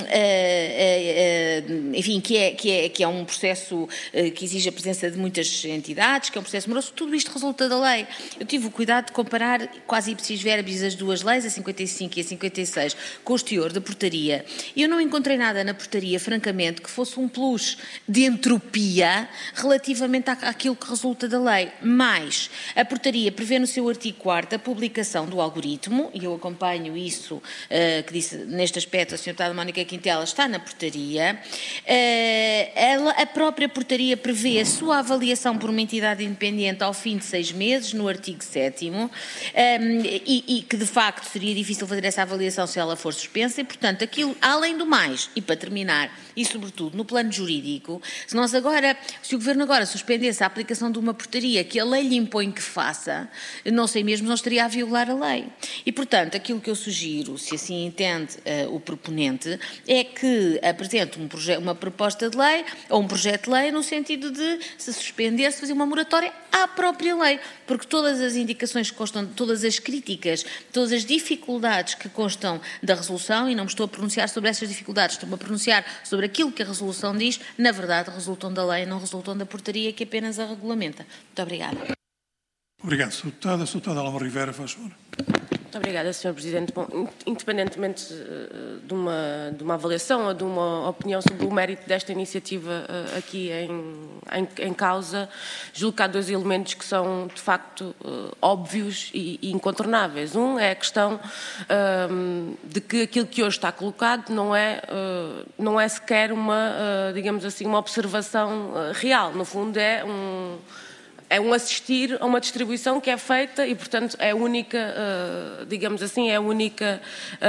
enfim, que é, que, é, que é um processo que exige a presença de muitas entidades, que é um processo moroso, tudo isto resulta da lei. Eu tive o cuidado de comparar quase ipsis verbis as duas leis, a cinquenta e cinco e a cinquenta e seis, com o teor da portaria. E eu não encontrei nada na portaria, francamente, que fosse um plus de entropia relativamente àquilo que resulta da lei. Mas a portaria prevê no seu artigo quarto a publicação do algoritmo, e eu acompanho isso, uh, que disse neste aspecto a senhora Deputada Mónica Quintela, está na portaria. Ela, a própria portaria prevê a sua avaliação por uma entidade independente ao fim de seis meses, no artigo sétimo, e, e que de facto seria difícil fazer essa avaliação se ela for suspensa, e portanto aquilo, além do mais, e para terminar, e sobretudo no plano jurídico, se nós agora, se o Governo agora suspendesse a aplicação de uma portaria que a lei lhe impõe que faça, não sei mesmo, não estaria a violar a lei. E portanto, aquilo que eu sugiro, se assim entende uh, o proponente, é que apresente um uma proposta de lei ou um projeto de lei no sentido de se suspender, se fazer uma moratória à própria lei, porque todas as indicações que constam, todas as críticas, todas as dificuldades que constam da resolução, e não me estou a pronunciar sobre essas dificuldades, estou-me a pronunciar sobre aquilo que a resolução diz, na verdade resultam da lei, não resultam da portaria que apenas a regulamenta. Muito obrigada. Obrigado, senhor Deputado. senhor Deputado Alamo Rivera, faz favor. Muito obrigada, senhor Presidente. Bom, independentemente de uma, de uma avaliação ou de uma opinião sobre o mérito desta iniciativa uh, aqui em, em, em causa, julgo que há dois elementos que são, de facto, uh, óbvios e, e incontornáveis. Um é a questão uh, de que aquilo que hoje está colocado não é, uh, não é sequer uma, uh, digamos assim, uma observação uh, real. No fundo, é um... É um assistir a uma distribuição que é feita e, portanto, é a única, uh, digamos assim, é a única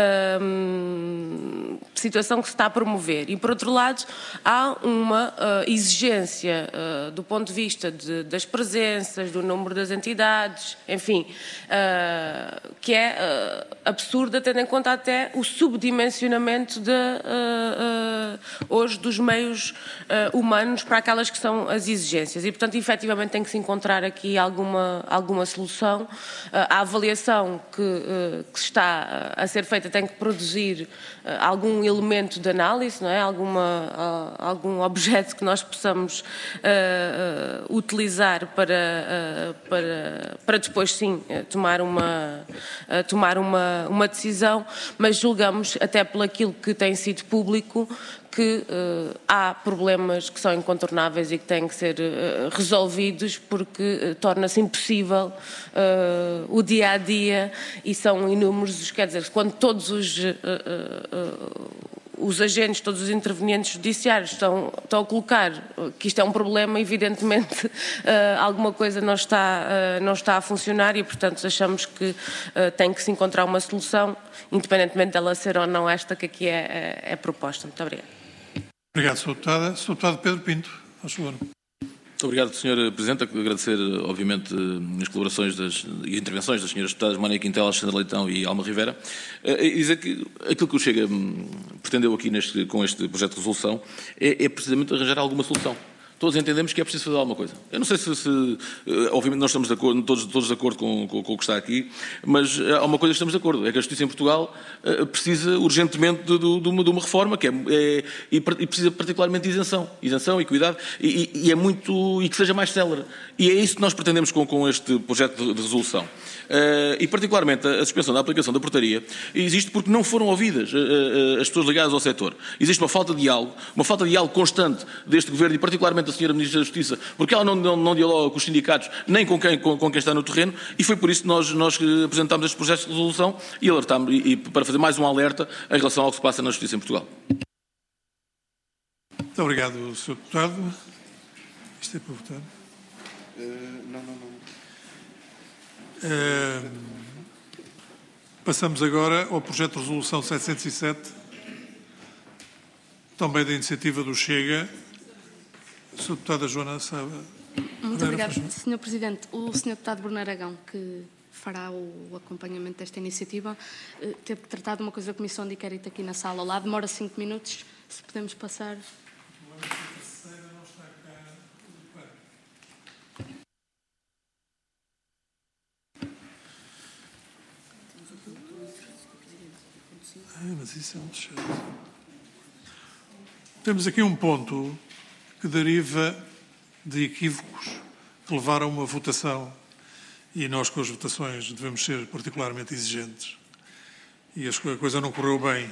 uh, situação que se está a promover. E, por outro lado, há uma uh, exigência uh, do ponto de vista de, das presenças, do número das entidades, enfim, uh, que é uh, absurda, tendo em conta até o subdimensionamento de, uh, uh, hoje dos meios uh, humanos para aquelas que são as exigências. E, portanto, efetivamente tem que se encontrar aqui alguma, alguma solução. Uh, a avaliação que, uh, que está a ser feita tem que produzir uh, algum elemento de análise, não é? Alguma, uh, algum objeto que nós possamos uh, uh, utilizar para, uh, para, para depois, sim, uh, tomar, uma, uh, tomar uma, uma decisão, mas julgamos, até por aquilo que tem sido público, que uh, há problemas que são incontornáveis e que têm que ser uh, resolvidos, porque uh, torna-se impossível uh, o dia-a-dia e são inúmeros, quer dizer, quando todos os, uh, uh, uh, os agentes, todos os intervenientes judiciários estão, estão a colocar que isto é um problema, evidentemente uh, alguma coisa não está, uh, não está a funcionar e, portanto, achamos que uh, tem que se encontrar uma solução, independentemente dela ser ou não esta que aqui é, é, é proposta. Muito obrigada. Obrigado, senhor Deputada. senhor Deputado Pedro Pinto, faz favor. Muito obrigado, senhor Presidente. Agradecer, obviamente, as colaborações das, e intervenções das senhoras deputadas Mónica Quintela, Alexandre Leitão e Alma Rivera. E dizer que aquilo que o Chega pretendeu aqui neste, com este projeto de resolução é, é precisamente arranjar alguma solução. Todos entendemos que é preciso fazer alguma coisa. Eu não sei se, se obviamente, nós estamos de acordo, todos, todos de acordo com, com, com o que está aqui, mas há uma coisa que estamos de acordo, é que a justiça em Portugal uh, precisa urgentemente de, de, de, uma, de uma reforma, que é, é e, e precisa particularmente de isenção, isenção e cuidado, e, e, é muito, e que seja mais célere. E é isso que nós pretendemos com, com este projeto de, de resolução. Uh, e particularmente a suspensão da aplicação da portaria existe porque não foram ouvidas uh, uh, as pessoas ligadas ao setor. Existe uma falta de diálogo, uma falta de diálogo constante deste Governo e particularmente da senhora Ministra da Justiça, porque ela não, não, não dialoga com os sindicatos nem com quem, com, com quem está no terreno, e foi por isso que nós, nós apresentámos este projeto de resolução e alertámos, e, e para fazer mais um alerta em relação ao que se passa na Justiça em Portugal. Muito obrigado, senhor Deputado. Isto é para votar? Uh, não, não, não. Uh, passamos agora ao projeto de resolução setecentos e sete, também da iniciativa do Chega. senhora Deputada Joana Sá. Muito obrigada, senhor Presidente. O senhor Deputado Bruno Aragão, que fará o acompanhamento desta iniciativa, teve que tratar de uma coisa da Comissão de Inquérito aqui na sala ao lado. Demora cinco minutos. Se podemos passar... Ah, mas isso é muito chato. Temos aqui um ponto que deriva de equívocos que levaram a uma votação, e nós com as votações devemos ser particularmente exigentes, e a coisa não correu bem,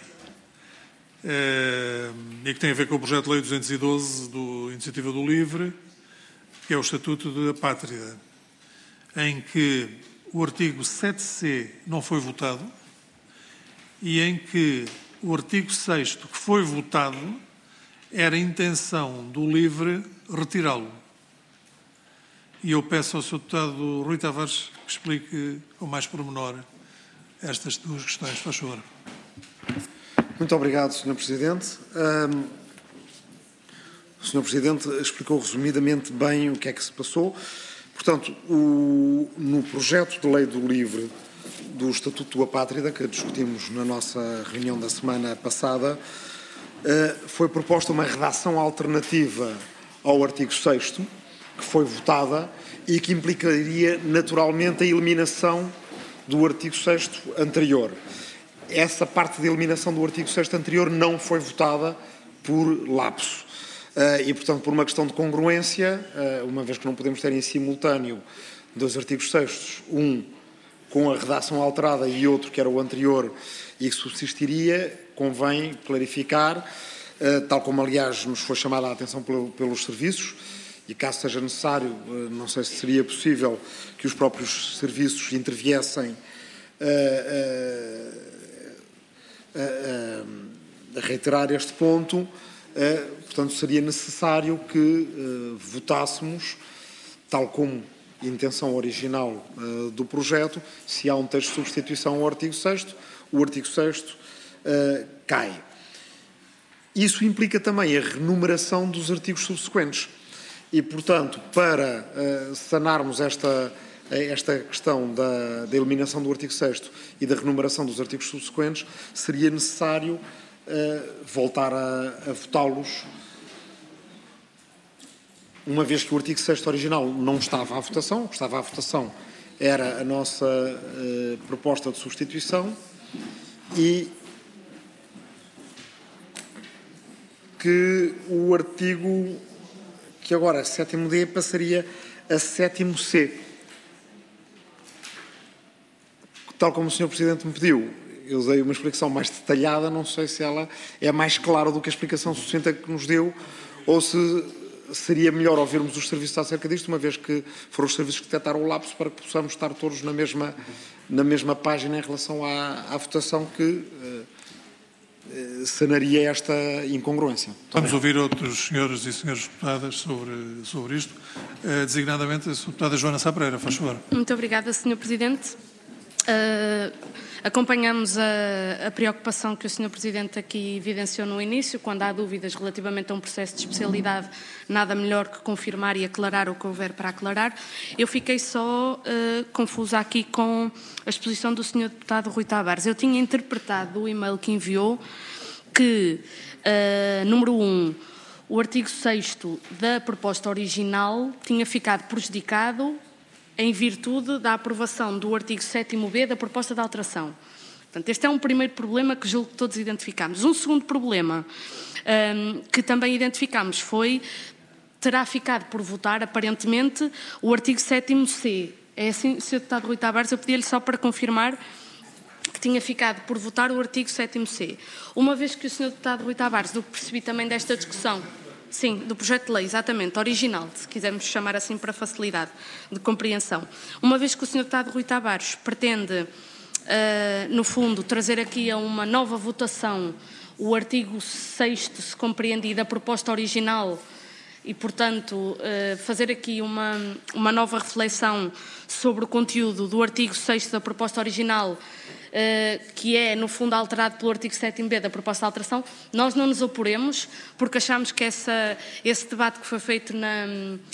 é, e que tem a ver com o projeto de lei duzentos e doze do Iniciativa do Livre, que é o Estatuto da Pátria, em que o artigo sete C não foi votado e em que o artigo sexto que foi votado era a intenção do Livre retirá-lo. E eu peço ao senhor Deputado Rui Tavares que explique com mais pormenor estas duas questões. Faz favor. Muito obrigado, senhor Presidente. Um, o senhor Presidente explicou resumidamente bem o que é que se passou. Portanto, o, no projeto de lei do Livre do Estatuto da Pátria, que discutimos na nossa reunião da semana passada, uh, foi proposta uma redação alternativa ao artigo sexto, que foi votada e que implicaria naturalmente a eliminação do artigo sexto anterior. Essa parte de eliminação do artigo sexto anterior não foi votada por lapso. Uh, e, portanto, por uma questão de congruência, uh, uma vez que não podemos ter em simultâneo dois artigos sextos, um com a redação alterada e outro que era o anterior e que subsistiria, convém clarificar, uh, tal como, aliás, nos foi chamada a atenção pelo, pelos serviços, e caso seja necessário, uh, não sei se seria possível que os próprios serviços interviessem uh, uh, uh, uh, a reiterar este ponto. Uh, portanto, seria necessário que uh, votássemos, tal como a intenção original uh, do projeto, se há um texto de substituição ao artigo sexto, o artigo sexto uh, cai. Isso implica também a renumeração dos artigos subsequentes. E, portanto, para uh, sanarmos esta, esta questão da, da eliminação do artigo sexto e da renumeração dos artigos subsequentes, seria necessário Uh, voltar a, a votá-los, uma vez que o artigo sexto original não estava à votação. O que estava à votação era a nossa uh, proposta de substituição, e que o artigo, que agora é sétimo D, passaria a sétimo C. Tal como o senhor Presidente me pediu, eu dei uma explicação mais detalhada, não sei se ela é mais clara do que a explicação sucinta que nos deu, ou se seria melhor ouvirmos os serviços acerca disto, uma vez que foram os serviços que detectaram o lapso, para que possamos estar todos na mesma, na mesma página em relação à, à votação que uh, uh, sanaria esta incongruência. Muito Vamos bem. ouvir outros senhores e senhores deputadas sobre, sobre isto, uh, designadamente a senhora deputada Joana Sá Pereira. Faz favor. Muito obrigada, senhor Presidente. Uh, acompanhamos a, a preocupação que o senhor Presidente aqui evidenciou no início. Quando há dúvidas relativamente a um processo de especialidade, nada melhor que confirmar e aclarar o que houver para aclarar. Eu fiquei só uh, confusa aqui com a exposição do senhor Deputado Rui Tavares. Eu tinha interpretado o e-mail que enviou que, uh, número um, o artigo sexto da proposta original tinha ficado prejudicado em virtude da aprovação do artigo sétimo B da proposta de alteração. Portanto, este é um primeiro problema que julgo que todos identificamos. Um segundo problema um, que também identificamos foi, terá ficado por votar, aparentemente, o artigo sétimo C. É assim, senhor Deputado Rui Tavares, eu pedi-lhe só para confirmar que tinha ficado por votar o artigo sétimo C. Uma vez que o senhor Deputado Rui Tavares, do que percebi também desta discussão, sim, do projeto de lei, exatamente, original, se quisermos chamar assim para facilidade de compreensão. Uma vez que o senhor Deputado Rui Tavares pretende, uh, no fundo, trazer aqui a uma nova votação o artigo sexto, se compreendi, da proposta original e, portanto, uh, fazer aqui uma, uma nova reflexão sobre o conteúdo do artigo sexto da proposta original, Uh, que é, no fundo, alterado pelo artigo sétimo B da proposta de alteração, nós não nos oporemos, porque achamos que essa, esse debate que foi feito na,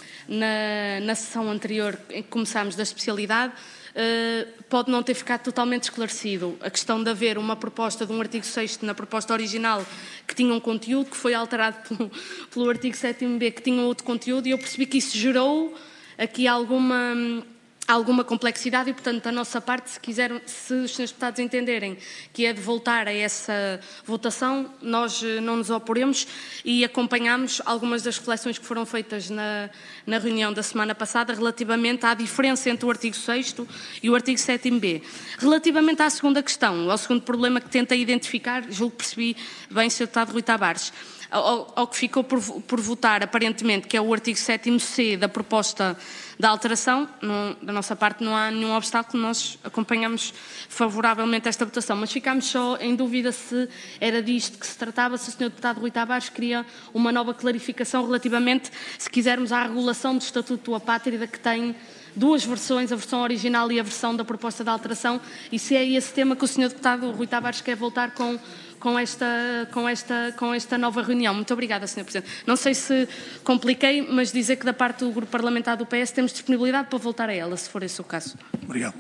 na, na sessão anterior, em que começámos da especialidade, uh, pode não ter ficado totalmente esclarecido. A questão de haver uma proposta de um artigo sexto na proposta original que tinha um conteúdo, que foi alterado pelo, pelo artigo sétimo B que tinha outro conteúdo, e eu percebi que isso gerou aqui alguma... alguma complexidade e, portanto, da nossa parte, se quiseram, se os senhores deputados entenderem que é de voltar a essa votação, nós não nos oporemos e acompanhamos algumas das reflexões que foram feitas na, na reunião da semana passada relativamente à diferença entre o artigo sexto e o artigo sétimo B. Relativamente à segunda questão, ao segundo problema que tentei identificar, julgo que percebi bem, senhor Deputado Rui Tavares, Ao, ao que ficou por, por votar, aparentemente, que é o artigo sétimo C da proposta da alteração, não, da nossa parte não há nenhum obstáculo, nós acompanhamos favoravelmente esta votação, mas ficámos só em dúvida se era disto que se tratava, se o senhor Deputado Rui Tavares queria uma nova clarificação relativamente, se quisermos, à regulação do Estatuto do Apátrida, que tem duas versões, a versão original e a versão da proposta de alteração, e se é esse tema que o senhor Deputado Rui Tavares quer voltar com, com, esta, com, esta, com esta nova reunião. Muito obrigada, senhor Presidente. Não sei se compliquei, mas dizer que da parte do Grupo Parlamentar do P S temos disponibilidade para voltar a ela, se for esse o caso. Obrigado.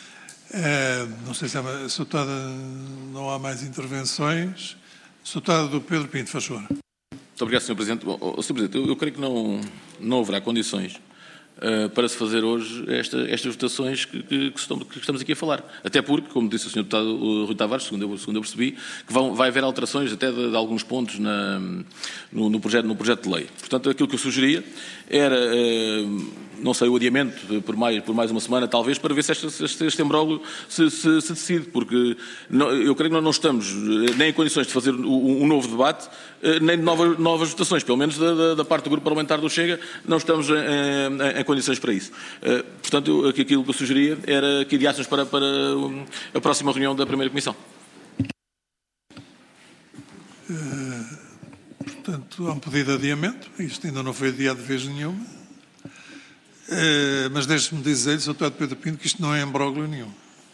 É, não sei se, é, se deputada, não há mais intervenções. senhor Deputado do Pedro Pinto, faz favor. Muito obrigado, senhor Presidente. Bom, senhor Presidente, eu, eu creio que não, não haverá condições Uh, para se fazer hoje esta, estas votações que, que, que, estamos, que estamos aqui a falar. Até porque, como disse o senhor Deputado Rui Tavares, segundo eu, segundo eu percebi, que vão, vai haver alterações até de, de alguns pontos na, no, no, projeto, no projeto de lei. Portanto, aquilo que eu sugeria era, uh, não sei, o adiamento por mais, por mais uma semana, talvez, para ver se este, este, este embróglio se, se, se decide, porque não, eu creio que nós não estamos nem em condições de fazer um, um novo debate, uh, nem de novas, novas votações, pelo menos da, da, da parte do Grupo Parlamentar do Chega, não estamos em, em, em condições para isso. Uh, portanto, eu, aquilo que eu sugeria era que adiássemos para, para a próxima reunião da Primeira Comissão. Uh, portanto, há um pedido de adiamento. Isto ainda não foi adiado de vez nenhuma. Uh, mas deixe-me dizer-lhe, senhor Deputado Pedro Pinto, que isto não é imbróglio nenhum.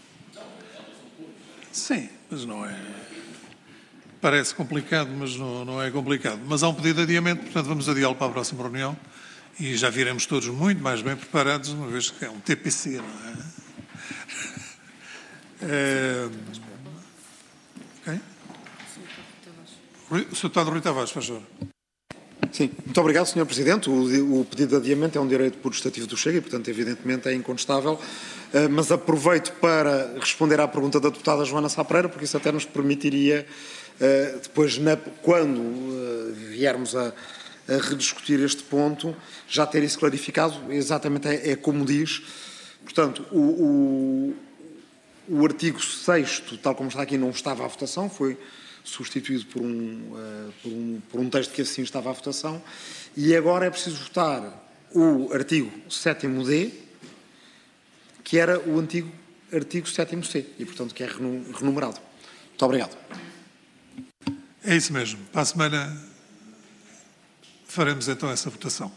Sim, mas não é... Parece complicado, mas não, não é complicado. Mas há um pedido de adiamento, portanto vamos adiá-lo para a próxima reunião. E já viremos todos muito mais bem preparados, uma vez que é um T P C, não é? é... Okay. O senhor Deputado Rui Tavares, faz favor. Sim, muito obrigado, senhor Presidente. O, o pedido de adiamento é um direito purostativo do Chega e, portanto, evidentemente é incontestável. Uh, mas aproveito para responder à pergunta da deputada Joana Sá Pereira, porque isso até nos permitiria, uh, depois, na, quando uh, viermos a a rediscutir este ponto, já ter isso clarificado, exatamente é, é como diz. Portanto, o, o, o artigo sexto, tal como está aqui, não estava à votação, foi substituído por um, uh, por, um, por um texto que assim estava à votação, e agora é preciso votar o artigo sétimo D, que era o antigo artigo sétimo C, e portanto que é renumerado. Muito obrigado. É isso mesmo. Para a semana faremos então essa votação.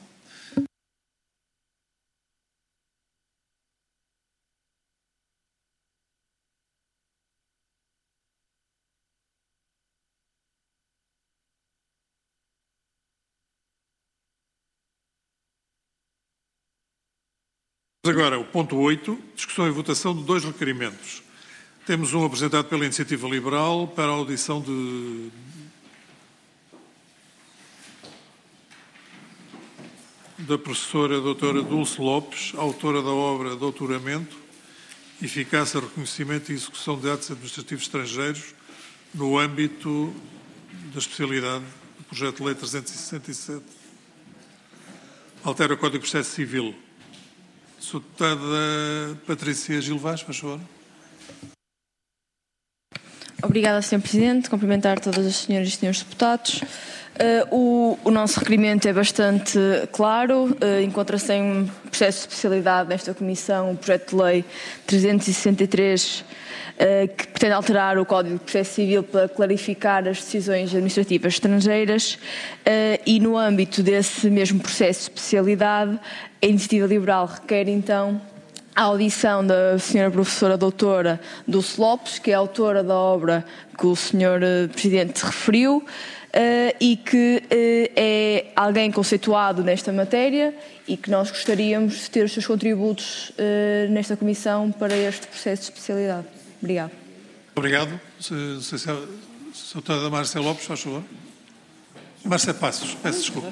Agora, o ponto oito, discussão e votação de dois requerimentos. Temos um apresentado pela Iniciativa Liberal para a audição de... da professora doutora Dulce Lopes, autora da obra Doutoramento, Eficácia, Reconhecimento e Execução de Atos Administrativos Estrangeiros no âmbito da especialidade do Projeto de Lei trezentos e sessenta e sete. Altera o Código de Processo Civil. Deputada Patrícia Gil Vaz, por favor. Obrigada, senhor Presidente. Cumprimentar todas as senhoras e senhores deputados. Uh, o, o nosso requerimento é bastante claro. Uh, Encontra-se em um processo de especialidade nesta Comissão o projeto de Lei trezentos e sessenta e três, uh, que pretende alterar o Código de Processo Civil para clarificar as decisões administrativas estrangeiras uh, e, no âmbito desse mesmo processo de especialidade, a Iniciativa Liberal requer, então, a audição da senhora professora doutora Dulce Lopes, que é autora da obra que o senhor Presidente referiu, uh, e que uh, é alguém conceituado nesta matéria e que nós gostaríamos de ter os seus contributos uh, nesta Comissão para este processo de especialidade. Obrigado. Obrigado. Deputada Márcia Lopes, faz favor. Márcia Passos, peço desculpa.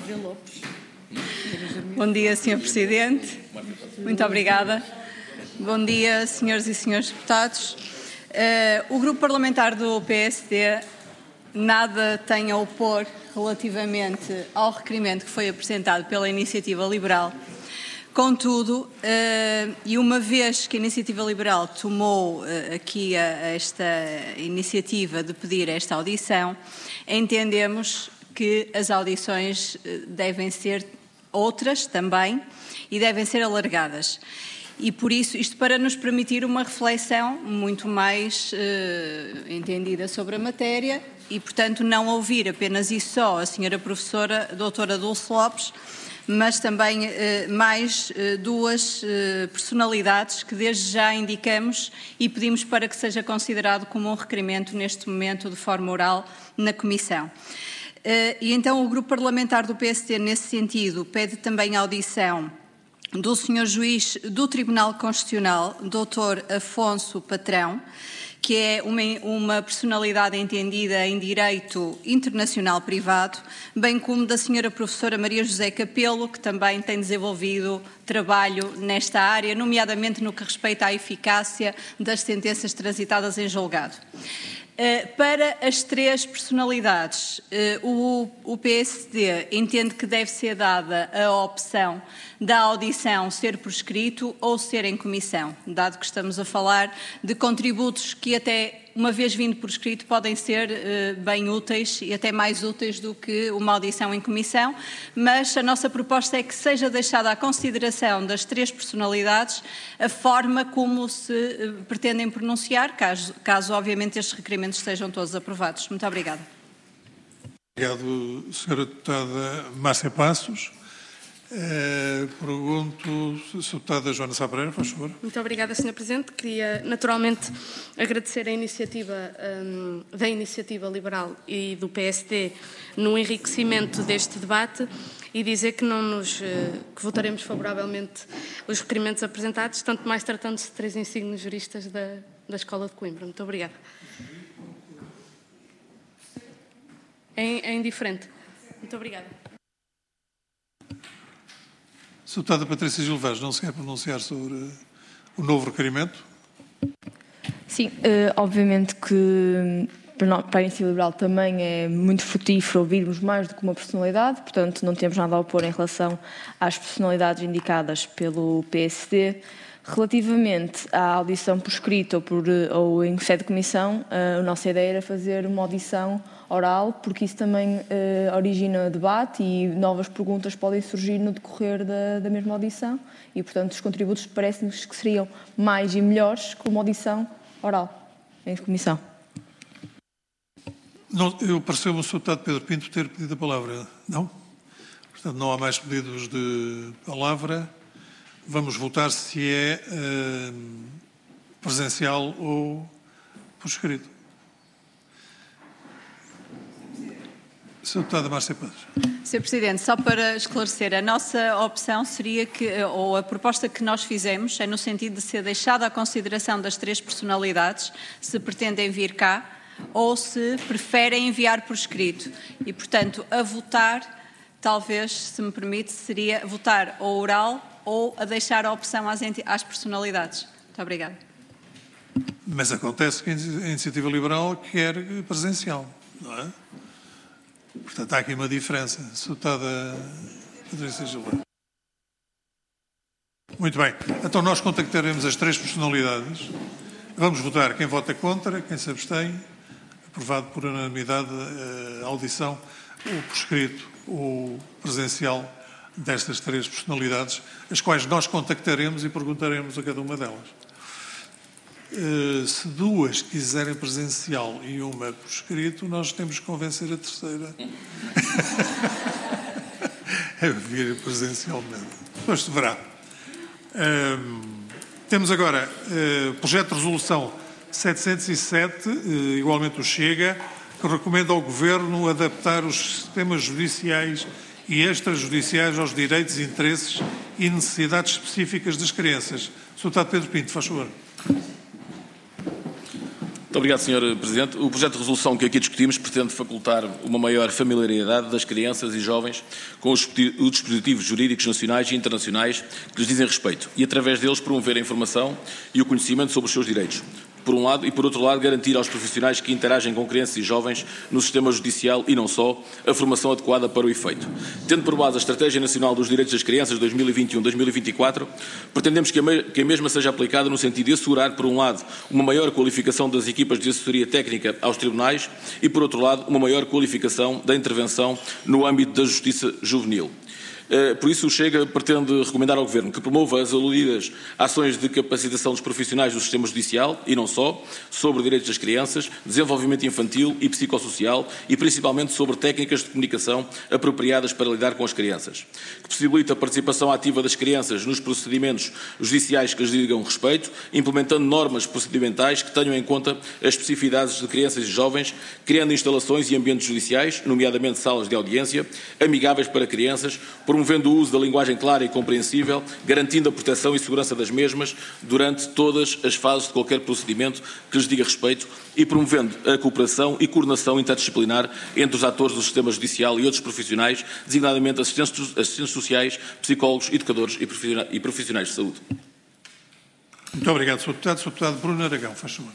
Bom dia, senhor Presidente. Muito obrigada. Bom dia, senhoras e senhores deputados. Uh, o Grupo Parlamentar do P S D nada tem a opor relativamente ao requerimento que foi apresentado pela Iniciativa Liberal. Contudo, uh, e uma vez que a Iniciativa Liberal tomou uh, aqui a, a esta iniciativa de pedir esta audição, entendemos que as audições uh, devem ser outras também e devem ser alargadas. E por isso, isto para nos permitir uma reflexão muito mais uh, entendida sobre a matéria e, portanto, não ouvir apenas e só a senhora professora doutora Dulce Lopes, mas também uh, mais uh, duas uh, personalidades que desde já indicamos e pedimos para que seja considerado como um requerimento neste momento de forma oral na Comissão. Uh, e então o Grupo Parlamentar do P S D, nesse sentido, pede também a audição do senhor Juiz do Tribunal Constitucional, doutor Afonso Patrão, que é uma, uma personalidade entendida em Direito Internacional Privado, bem como da senhora professora Maria José Capelo, que também tem desenvolvido trabalho nesta área, nomeadamente no que respeita à eficácia das sentenças transitadas em julgado. Uh, para as três personalidades, uh, o, o P S D entende que deve ser dada a opção da audição ser por escrito ou ser em comissão, dado que estamos a falar de contributos que até uma vez vindo por escrito podem ser uh, bem úteis e até mais úteis do que uma audição em comissão, mas a nossa proposta é que seja deixada à consideração das três personalidades a forma como se uh, pretendem pronunciar, caso, caso obviamente estes requerimentos sejam todos aprovados. Muito obrigada. Obrigado, senhora deputada Márcia Passos. Uh, pergunto, senhora deputada Joana Sá Pereira, por favor. Muito obrigada, senhor Presidente. Queria naturalmente agradecer a iniciativa um, da Iniciativa Liberal e do P S D no enriquecimento deste debate e dizer que, não nos, uh, que votaremos favoravelmente os requerimentos apresentados, tanto mais tratando-se de três insígnios juristas da, da Escola de Coimbra. Muito obrigada. É, é indiferente. Muito obrigada. senhora deputada Patrícia Gil Vaz, não se quer pronunciar sobre o novo requerimento? Sim, uh, obviamente que para a Iniciativa Liberal também é muito frutífero ouvirmos mais do que uma personalidade, portanto não temos nada a opor em relação às personalidades indicadas pelo P S D. Relativamente à audição por escrito ou, por, ou em sede de comissão, a nossa ideia era fazer uma audição oral, porque isso também uh, origina debate e novas perguntas podem surgir no decorrer da, da mesma audição e, portanto, os contributos parecem-nos que seriam mais e melhores com uma audição oral em comissão. Não, eu pareceu-me o senhor deputado Pedro Pinto ter pedido a palavra, não? Portanto, não há mais pedidos de palavra. Vamos votar se é uh, presencial ou por escrito. senhora Deputada Márcia Paz. senhor Presidente, só para esclarecer, a nossa opção seria que, ou a proposta que nós fizemos, é no sentido de ser deixada à consideração das três personalidades, se pretendem vir cá ou se preferem enviar por escrito. E, portanto, a votar, talvez, se me permite, seria votar ou oral ou a deixar a opção às, às personalidades. Muito obrigada. Mas acontece que a Iniciativa Liberal quer presencial, não é? Portanto, há aqui uma diferença. senhora Deputada Patrícia Gilberto. Muito bem. Então, nós contactaremos as três personalidades. Vamos votar quem vota contra, quem se abstém. Aprovado por unanimidade a audição, o por escrito, o presencial destas três personalidades, as quais nós contactaremos e perguntaremos a cada uma delas. Uh, se duas quiserem presencial e uma por escrito, nós temos que convencer a terceira a vir presencialmente. Depois se verá. Uh, temos agora uh, projeto de resolução setecentos e sete, uh, igualmente o Chega, que recomenda ao Governo adaptar os sistemas judiciais e extrajudiciais aos direitos, interesses e necessidades específicas das crianças. senhor Deputado Pedro Pinto, faz favor. Muito obrigado, senhor Presidente. O projeto de resolução que aqui discutimos pretende facultar uma maior familiaridade das crianças e jovens com os dispositivos jurídicos nacionais e internacionais que lhes dizem respeito e, através deles, promover a informação e o conhecimento sobre os seus direitos. Por um lado, e por outro lado, garantir aos profissionais que interagem com crianças e jovens no sistema judicial e não só, a formação adequada para o efeito. Tendo por base a Estratégia Nacional dos Direitos das Crianças dois mil e vinte e um a dois mil e vinte e quatro, pretendemos que a, me que a mesma seja aplicada no sentido de assegurar, por um lado, uma maior qualificação das equipas de assessoria técnica aos tribunais e, por outro lado, uma maior qualificação da intervenção no âmbito da justiça juvenil. Por isso, o Chega pretende recomendar ao Governo que promova as aludidas ações de capacitação dos profissionais do sistema judicial, e não só, sobre direitos das crianças, desenvolvimento infantil e psicossocial e, principalmente, sobre técnicas de comunicação apropriadas para lidar com as crianças. Que possibilita a participação ativa das crianças nos procedimentos judiciais que lhes digam respeito, implementando normas procedimentais que tenham em conta as especificidades de crianças e jovens, criando instalações e ambientes judiciais, nomeadamente salas de audiência, amigáveis para crianças, promovendo o uso da linguagem clara e compreensível, garantindo a proteção e segurança das mesmas durante todas as fases de qualquer procedimento que lhes diga respeito e promovendo a cooperação e coordenação interdisciplinar entre os atores do sistema judicial e outros profissionais, designadamente assistentes, assistentes sociais, psicólogos, educadores e profissionais de saúde. Muito obrigado, senhor Deputado. senhor Deputado Bruno Aragão, faz favor.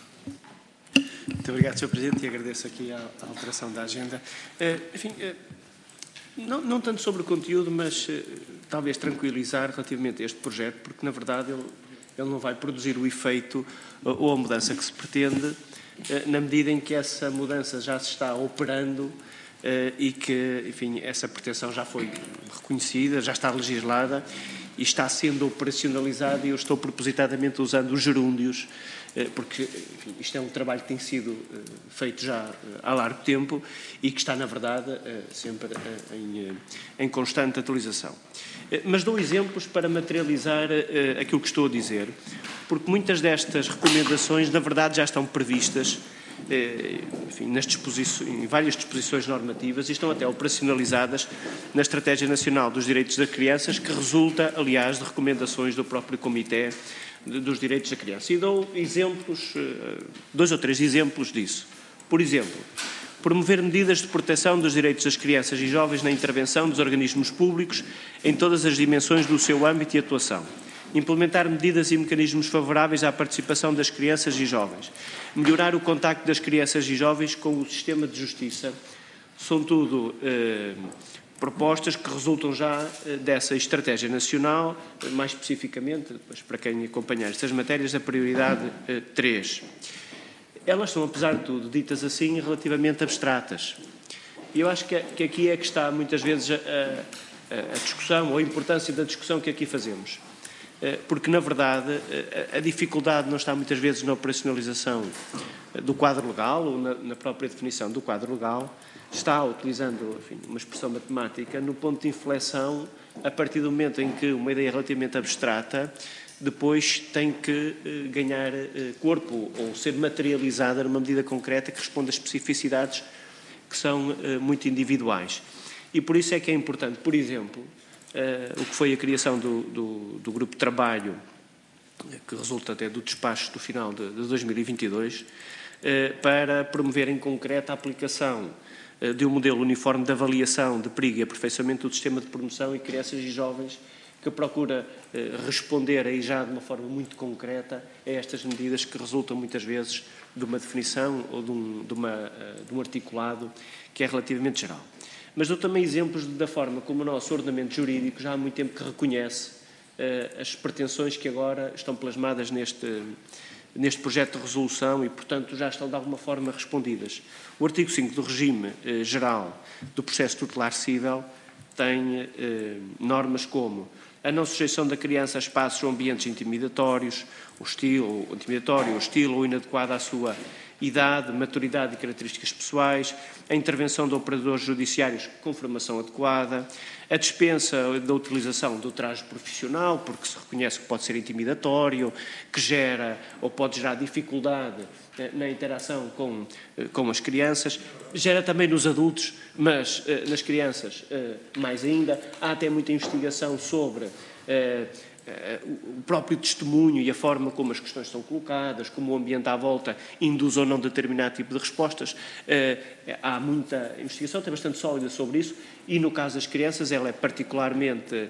Muito obrigado, senhor Presidente, e agradeço aqui a, a alteração da agenda. Uh, enfim, uh, Não, não tanto sobre o conteúdo, mas uh, talvez tranquilizar relativamente a este projeto, porque, na verdade, ele, ele não vai produzir o efeito uh, ou a mudança que se pretende, uh, na medida em que essa mudança já se está operando uh, e que, enfim, essa pretensão já foi reconhecida, já está legislada e está sendo operacionalizada, e eu estou propositadamente usando os gerúndios, porque enfim, isto é um trabalho que tem sido uh, feito já uh, há largo tempo e que está, na verdade, uh, sempre uh, em, uh, em constante atualização. Uh, mas dou exemplos para materializar uh, aquilo que estou a dizer, porque muitas destas recomendações, na verdade, já estão previstas uh, enfim, nas disposições, em várias disposições normativas e estão até operacionalizadas na Estratégia Nacional dos Direitos das Crianças, que resulta, aliás, de recomendações do próprio Comitê dos Direitos da Criança. E dou exemplos, dois ou três exemplos disso. Por exemplo, promover medidas de proteção dos direitos das crianças e jovens na intervenção dos organismos públicos em todas as dimensões do seu âmbito e atuação. Implementar medidas e mecanismos favoráveis à participação das crianças e jovens. Melhorar o contacto das crianças e jovens com o sistema de justiça. São tudo eh, propostas que resultam já dessa estratégia nacional, mais especificamente, para quem acompanhar estas matérias, a prioridade três. Elas são, apesar de tudo, ditas assim, relativamente abstratas. E eu acho que, que aqui é que está, muitas vezes, a, a, a discussão, ou a importância da discussão que aqui fazemos. Porque, na verdade, a, a dificuldade não está, muitas vezes, na operacionalização do quadro legal, ou na, na própria definição do quadro legal, está utilizando, enfim, uma expressão matemática, no ponto de inflexão, a partir do momento em que uma ideia relativamente abstrata depois tem que eh, ganhar eh, corpo ou ser materializada numa medida concreta que responda às especificidades que são uh, muito individuais. E por isso é que é importante, por exemplo, uh, o que foi a criação do, do, do grupo de trabalho, que resulta até do despacho do final de, de dois mil e vinte e dois, uh, para promover em concreto a aplicação uh, de um modelo uniforme de avaliação de perigo e aperfeiçoamento do sistema de promoção e crianças e jovens, que procura uh, responder aí já de uma forma muito concreta a estas medidas que resultam muitas vezes de uma definição ou de um, de uma, uh, de um articulado que é relativamente geral. Mas dou também exemplos da forma como o nosso ordenamento jurídico já há muito tempo que reconhece uh, as pretensões que agora estão plasmadas neste, neste projeto de resolução e, portanto, já estão de alguma forma respondidas. O artigo cinco do regime uh, geral do processo tutelar cível tem uh, normas como a não sujeição da criança a espaços ou ambientes intimidatórios, hostil, ou intimidatório, hostil ou inadequado à sua idade, maturidade e características pessoais, a intervenção de operadores judiciários com formação adequada, a dispensa da utilização do traje profissional, porque se reconhece que pode ser intimidatório, que gera ou pode gerar dificuldade na interação com, com as crianças, gera também nos adultos, mas nas crianças mais ainda. Há até muita investigação sobre o próprio testemunho e a forma como as questões são colocadas, como o ambiente à volta induz ou não determinado tipo de respostas. Há muita investigação, tem bastante sólida sobre isso, e no caso das crianças ela é particularmente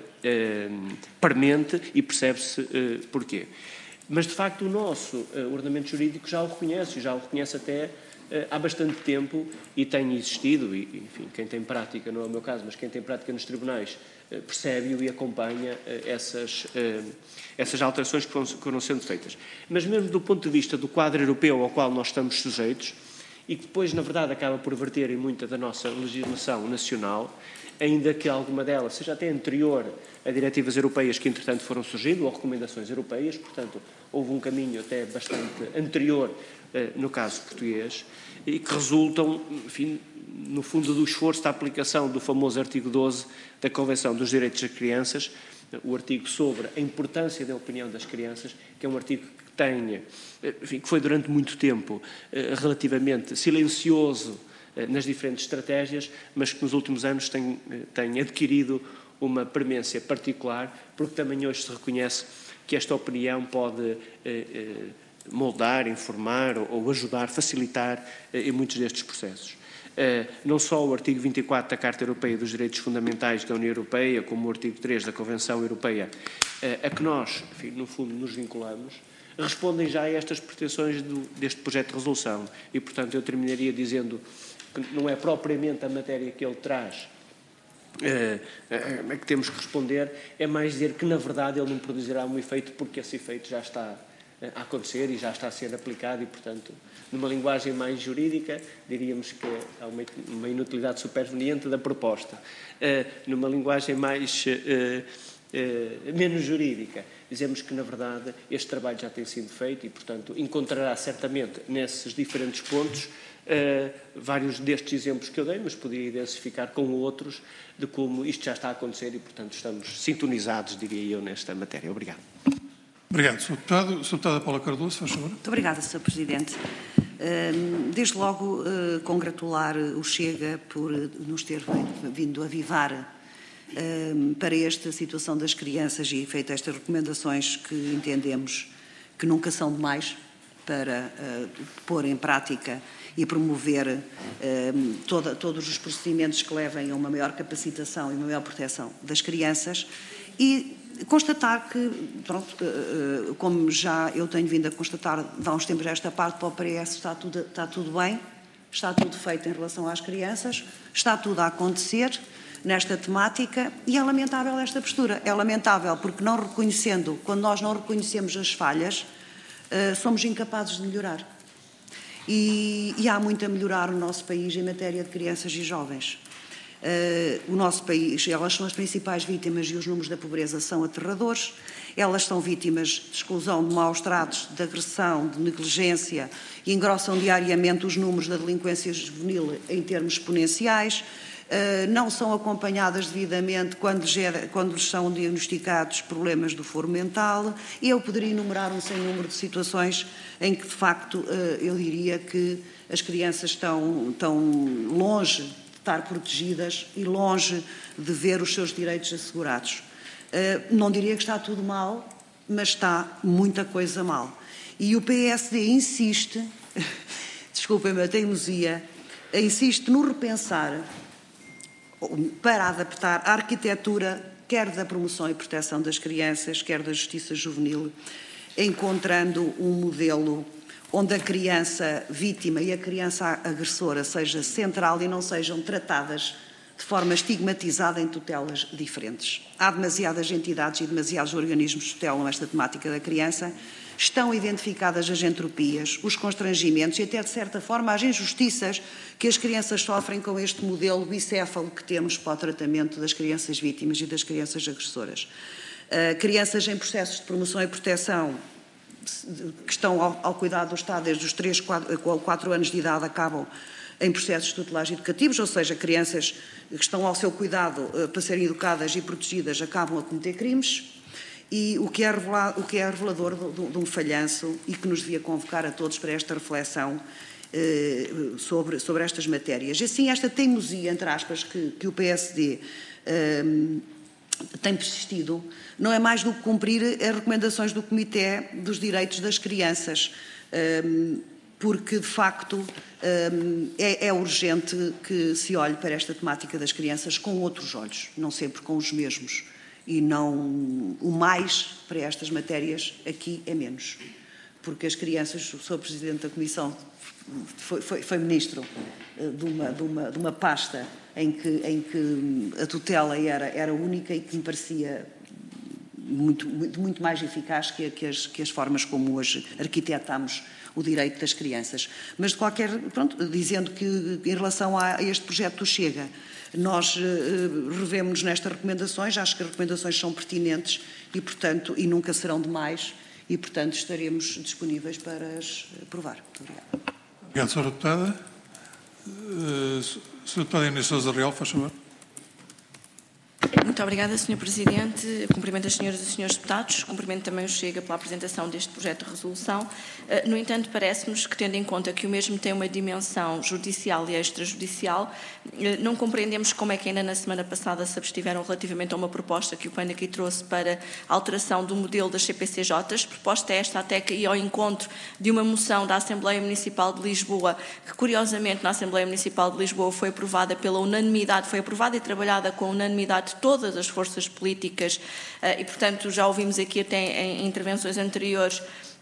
premente e percebe-se porquê. Mas, de facto, o nosso uh, ordenamento jurídico já o reconhece, já o reconhece até uh, há bastante tempo e tem existido, e, enfim, quem tem prática, não é o meu caso, mas quem tem prática nos tribunais uh, percebe-o e acompanha uh, essas, uh, essas alterações que foram, que foram sendo feitas. Mas mesmo do ponto de vista do quadro europeu ao qual nós estamos sujeitos, e que depois, na verdade, acaba por verter em muita da nossa legislação nacional, ainda que alguma delas seja até anterior a diretivas europeias que, entretanto, foram surgindo, ou recomendações europeias, portanto, houve um caminho até bastante anterior, eh, no caso português, e que resultam, enfim, no fundo, do esforço da aplicação do famoso artigo doze da Convenção dos Direitos das Crianças, o artigo sobre a importância da opinião das crianças, que é um artigo que tem, enfim, que foi durante muito tempo eh, relativamente silencioso nas diferentes estratégias, mas que nos últimos anos tem, tem adquirido uma premência particular, porque também hoje se reconhece que esta opinião pode eh, eh, moldar, informar ou, ou ajudar, facilitar eh, em muitos destes processos. Eh, não só o artigo vinte e quatro da Carta Europeia dos Direitos Fundamentais da União Europeia, como o artigo três da Convenção Europeia, eh, a que nós, enfim, no fundo, nos vinculamos, respondem já a estas pretensões do, deste projeto de resolução. E, portanto, eu terminaria dizendo que não é propriamente a matéria que ele traz é, é, é que temos que responder, é mais dizer que, na verdade, ele não produzirá um efeito porque esse efeito já está a acontecer e já está a ser aplicado e, portanto, numa linguagem mais jurídica, diríamos que há uma, uma inutilidade superveniente da proposta. É, numa linguagem mais... É, é, menos jurídica, dizemos que, na verdade, este trabalho já tem sido feito e, portanto, encontrará certamente nesses diferentes pontos Uh, vários destes exemplos que eu dei, mas poderia identificar com outros de como isto já está a acontecer e, portanto, estamos sintonizados, diria eu, nesta matéria. Obrigado. Obrigado, senhor Deputado. senhora Deputada Paula Cardoso, faz favor. Muito obrigada, senhor Presidente. Uh, desde logo, uh, congratular o Chega por nos ter vindo avivar uh, para esta situação das crianças e feito estas recomendações que entendemos que nunca são demais para uh, pôr em prática e promover uh, toda, todos os procedimentos que levem a uma maior capacitação e uma maior proteção das crianças e constatar que, pronto, uh, como já eu tenho vindo a constatar de há uns tempos esta parte para o P S, está tudo, está tudo bem, está tudo feito em relação às crianças, está tudo a acontecer nesta temática e é lamentável esta postura. É lamentável porque não reconhecendo, quando nós não reconhecemos as falhas, uh, somos incapazes de melhorar. E, e há muito a melhorar no nosso país em matéria de crianças e jovens. Uh, o nosso país, elas são as principais vítimas e os números da pobreza são aterradores. Elas são vítimas de exclusão, de maus tratos, de agressão, de negligência e engrossam diariamente os números da delinquência juvenil em termos exponenciais. não são acompanhadas devidamente quando, gera, quando são diagnosticados problemas do foro mental, e eu poderia enumerar um sem número de situações em que, de facto, eu diria que as crianças estão, estão longe de estar protegidas e longe de ver os seus direitos assegurados. Não diria que está tudo mal, mas está muita coisa mal. E o P S D insiste, desculpem-me a teimosia, insiste no repensar para adaptar a arquitetura, quer da promoção e proteção das crianças, quer da justiça juvenil, encontrando um modelo onde a criança vítima e a criança agressora seja central e não sejam tratadas de forma estigmatizada em tutelas diferentes. Há demasiadas entidades e demasiados organismos que tutelam esta temática da criança. Estão identificadas as entropias, os constrangimentos e até, de certa forma, as injustiças que as crianças sofrem com este modelo bicéfalo que temos para o tratamento das crianças vítimas e das crianças agressoras. Uh, crianças em processos de promoção e proteção que estão ao, ao cuidado do Estado desde os três, quatro anos de idade acabam em processos tutelares educativos, ou seja, crianças que estão ao seu cuidado uh, para serem educadas e protegidas acabam a cometer crimes. E o que é, revelado, o que é revelador de, de um falhanço e que nos devia convocar a todos para esta reflexão eh, sobre, sobre estas matérias. E assim, esta teimosia, entre aspas, que, que o P S D eh, tem persistido, não é mais do que cumprir as recomendações do Comitê dos Direitos das Crianças, eh, porque, de facto, eh, é, é urgente que se olhe para esta temática das crianças com outros olhos, não sempre com os mesmos. E não o mais para estas matérias aqui é menos. Porque as crianças, o senhor Presidente da Comissão foi, foi, foi Ministro de uma, de, uma, de uma pasta em que, em que a tutela era, era única e que me parecia muito, muito, muito mais eficaz que, que, as, que as formas como hoje arquitetamos o direito das crianças. Mas, de qualquer... Pronto, dizendo que em relação a este projeto do Chega, nós uh, revemos-nos nestas recomendações, acho que as recomendações são pertinentes e, portanto, e nunca serão demais, e, portanto, estaremos disponíveis para as aprovar. Muito obrigada. Obrigado, senhora Deputada. Uh, senhora Deputada Inês Sousa Real, faz favor. Muito obrigada, senhor Presidente. Cumprimento as senhoras e os senhores deputados. Cumprimento também o Chega pela apresentação deste projeto de resolução. No entanto, parece-nos que, tendo em conta que o mesmo tem uma dimensão judicial e extrajudicial, não compreendemos como é que ainda na semana passada se abstiveram relativamente a uma proposta que o P A N aqui trouxe para a alteração do modelo das C P C Js. Proposta esta até que ia ao encontro de uma moção da Assembleia Municipal de Lisboa, que curiosamente na Assembleia Municipal de Lisboa foi aprovada pela unanimidade, foi aprovada e trabalhada com a unanimidade de todas as forças políticas e, portanto, já ouvimos aqui até em intervenções anteriores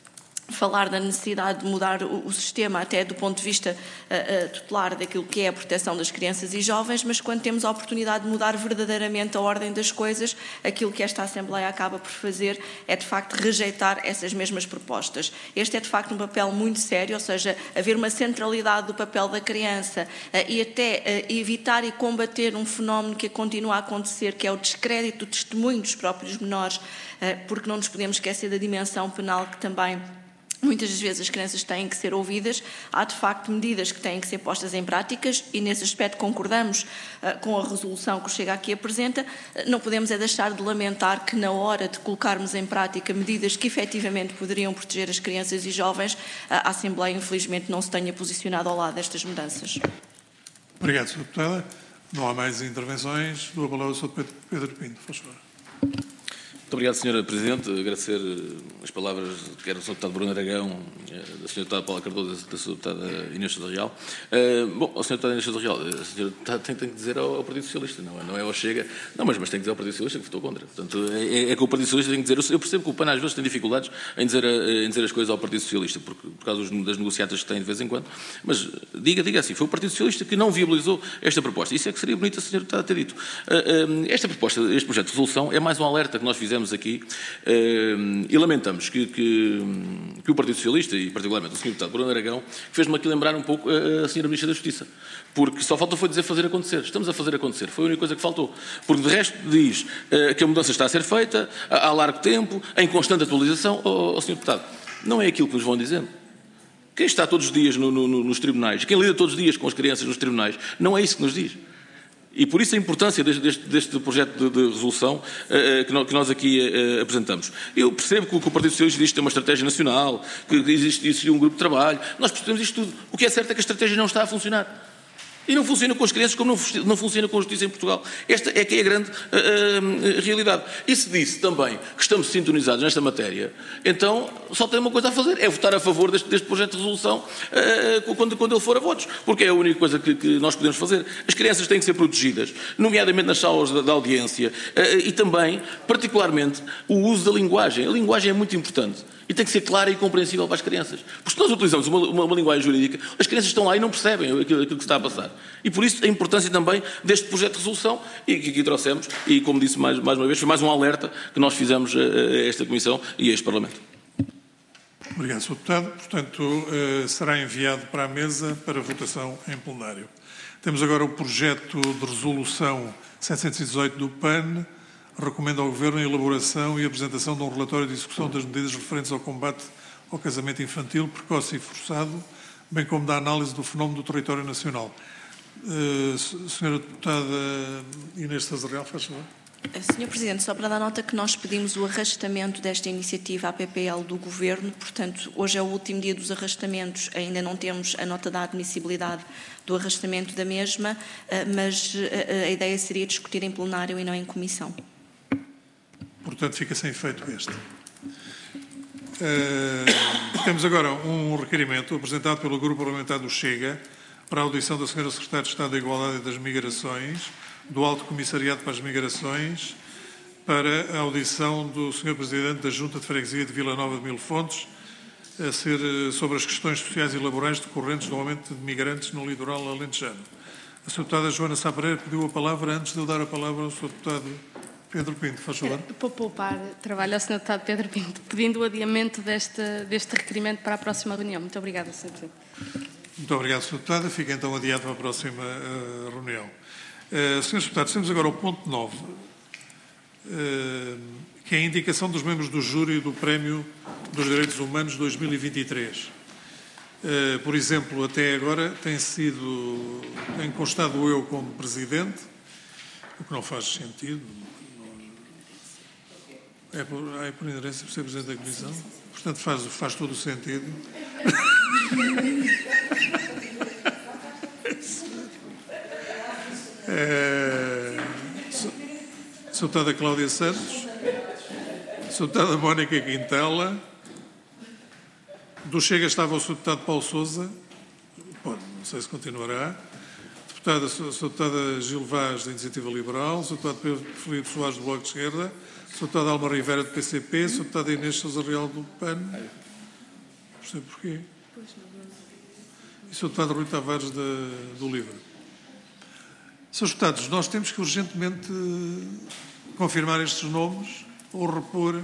falar da necessidade de mudar o, o sistema até do ponto de vista uh, uh, tutelar daquilo que é a proteção das crianças e jovens, mas quando temos a oportunidade de mudar verdadeiramente a ordem das coisas, aquilo que esta Assembleia acaba por fazer é, de facto, rejeitar essas mesmas propostas. Este é, de facto, um papel muito sério, ou seja, haver uma centralidade do papel da criança uh, e até uh, evitar e combater um fenómeno que continua a acontecer, que é o descrédito do testemunho dos próprios menores, uh, porque não nos podemos esquecer da dimensão penal que também muitas das vezes as crianças têm que ser ouvidas. Há, de facto, medidas que têm que ser postas em práticas e, nesse aspecto, concordamos uh, com a resolução que o Chega aqui apresenta. Uh, não podemos é deixar de lamentar que, na hora de colocarmos em prática medidas que efetivamente poderiam proteger as crianças e jovens, uh, a Assembleia, infelizmente, não se tenha posicionado ao lado destas mudanças. Obrigado, senhora Deputada. Não há mais intervenções. Dou a palavra ao senhor Pedro, Pedro Pinto. Por favor. Muito obrigado, senhora Presidente. Agradecer as palavras quer do senhor Deputado Bruno Aragão, da senhora Deputada Paula Cardoso e da senhora Deputada Inês Sousa Real. Uh, bom, a senhora Deputada Inês Sousa Real, a senhora Deputada tem, tem que dizer ao, ao Partido Socialista, não é, não é ao Chega, não, mas, mas tem que dizer ao Partido Socialista que votou contra. Portanto, é, é que o Partido Socialista tem que dizer. Eu percebo que o P A N às vezes tem dificuldades em dizer, em dizer as coisas ao Partido Socialista, por, por causa das negociatas que tem de vez em quando, mas diga, diga assim, foi o Partido Socialista que não viabilizou esta proposta. Isso é que seria bonito a senhora Deputada ter dito. Uh, uh, esta proposta, este projeto de resolução é mais um alerta que nós fizemos aqui. Uh, e lamentamos que, que, que o Partido Socialista, e particularmente o senhor Deputado Bruno Aragão, fez-me aqui lembrar um pouco a, a senhora Ministra da Justiça, porque só faltou foi dizer fazer acontecer. Estamos a fazer acontecer, foi a única coisa que faltou, porque de resto diz uh, que a mudança está a ser feita há, há largo tempo, em constante atualização. Ó oh, senhor Deputado, não é aquilo que nos vão dizendo. Quem está todos os dias no, no, nos tribunais, quem lida todos os dias com as crianças nos tribunais, não é isso que nos diz. E por isso a importância deste, deste, deste projeto de, de resolução uh, que, nós, que nós aqui uh, apresentamos. Eu percebo que o, que o Partido Socialista diz que tem uma estratégia nacional, que existe, existe um grupo de trabalho. Nós percebemos isto tudo. O que é certo é que a estratégia não está a funcionar. E não funciona com as crianças como não, não funciona com a justiça em Portugal. Esta é que é a grande uh, uh, realidade. E se disse também que estamos sintonizados nesta matéria, então só tem uma coisa a fazer, é votar a favor deste, deste projeto de resolução uh, quando, quando ele for a votos. Porque é a única coisa que, que nós podemos fazer. As crianças têm que ser protegidas, nomeadamente nas salas da, da audiência uh, e também, particularmente, o uso da linguagem. A linguagem é muito importante. E tem que ser clara e compreensível para as crianças. Porque se nós utilizamos uma, uma, uma linguagem jurídica, as crianças estão lá e não percebem aquilo, aquilo que está a passar. E por isso a importância também deste projeto de resolução e que aqui trouxemos, e como disse mais, mais uma vez, foi mais um alerta que nós fizemos a, a esta Comissão e a este Parlamento. Obrigado, senhor Deputado. Portanto, será enviado para a mesa para votação em plenário. Temos agora o projeto de resolução setecentos e dezoito do P A N, recomenda ao Governo a elaboração e apresentação de um relatório de execução das medidas referentes ao combate ao casamento infantil, precoce e forçado, bem como da análise do fenómeno do território nacional. Uh, senhora Deputada Inês Tazarreal, faz favor. senhor Presidente, só para dar nota que nós pedimos o arrastamento desta iniciativa à P P L do Governo, portanto, hoje é o último dia dos arrastamentos, ainda não temos a nota da admissibilidade do arrastamento da mesma, mas a ideia seria discutir em plenário e não em comissão. Portanto, fica sem efeito este. Uh, temos agora um requerimento apresentado pelo Grupo Parlamentar do Chega para a audição da senhora Secretária de Estado da Igualdade e das Migrações, do Alto Comissariado para as Migrações, para a audição do senhor Presidente da Junta de Freguesia de Vila Nova de Mil Fontes, a ser sobre as questões sociais e laborais decorrentes do aumento de migrantes no litoral alentejano. A senhora Deputada Joana Sá Pereira pediu a palavra antes de eu dar a palavra ao senhor Deputado Pedro Pinto, faz favor. Para poupar trabalho ao senhor Deputado Pedro Pinto, pedindo o adiamento deste, deste requerimento para a próxima reunião. Muito obrigada, senhor Presidente. Muito obrigado, senhor Deputado. Fica então adiado para a próxima uh, reunião. Uh, senhores Deputados, temos agora o ponto nove, uh, que é a indicação dos membros do júri do Prémio dos Direitos Humanos dois mil e vinte e três. Uh, por exemplo, até agora tem sido, tem constado eu como Presidente, o que não faz sentido. É por, é por inerência por ser Presidente da Comissão. Portanto, faz, faz todo o sentido. é, Sou Deputada Cláudia Santos, Sou Deputada Mónica Quintela, do Chega estava o senhor Deputado Paulo Sousa, pode, não sei se continuará, Deputada, Sou Deputada Gil Vaz, da Iniciativa Liberal, Sou Deputado Pedro Filipe Soares, do Bloco de Esquerda, Sou Deputada Alma Rivera, do P C P, Sou Deputada Inês Sousa Real, do P A N, não sei porquê, e Sou Deputado Rui Tavares, da, do Livre. Senhores Deputados, nós temos que urgentemente confirmar estes nomes ou repor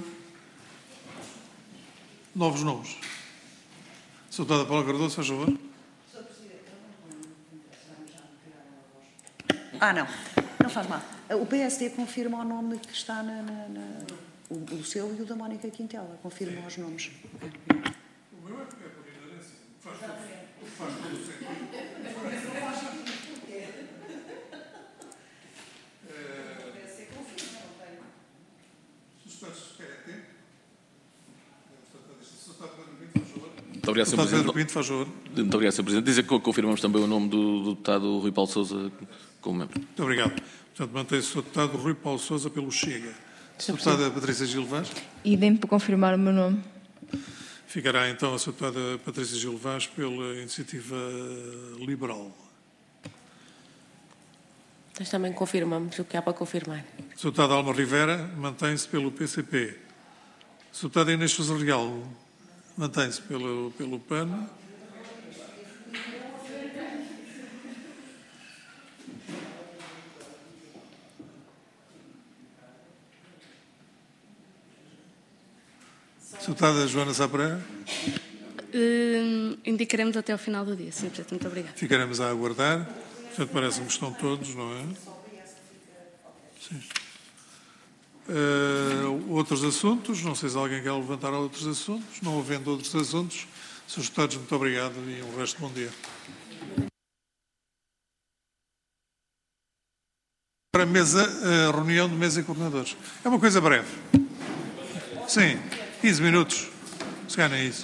novos nomes. Sou Deputada Paula Cardoso, faz favor. Ah, não. Não faz mal. O P S D confirma o nome que está na... na, na o, o seu e o da Mónica Quintela. Confirmam os nomes. O meu é porque é por inerência. Faz todo o sentido. Muito obrigado, senhor Presidente. Muito obrigado, senhor Presidente. Dizer que confirmamos também o nome do, do deputado Rui Paulo Sousa como membro. Muito obrigado. Portanto, mantém-se o deputado Rui Paulo Sousa pelo Chega. A deputada Patrícia Gil Vaz. Idem para confirmar o meu nome. Ficará então a deputada Patrícia Gil Vaz pela Iniciativa Liberal. Nós também confirmamos o que há para confirmar. A deputada Alma Rivera mantém-se pelo P C P. A deputada Inês Sousa Real mantém-se pelo, pelo P A N. A deputada Joana Sá Pereira. Uh, indicaremos até ao final do dia, senhor Presidente. Muito obrigada. Ficaremos a aguardar. Portanto, parece-me que estão todos, não é? Sim. Uh, outros assuntos? Não sei se alguém quer levantar outros assuntos. Não havendo outros assuntos, senhores deputados, muito obrigado e um resto de bom dia. Para a mesa, a reunião de mesa e coordenadores. É uma coisa breve. Sim, quinze minutos. Se ganha isso.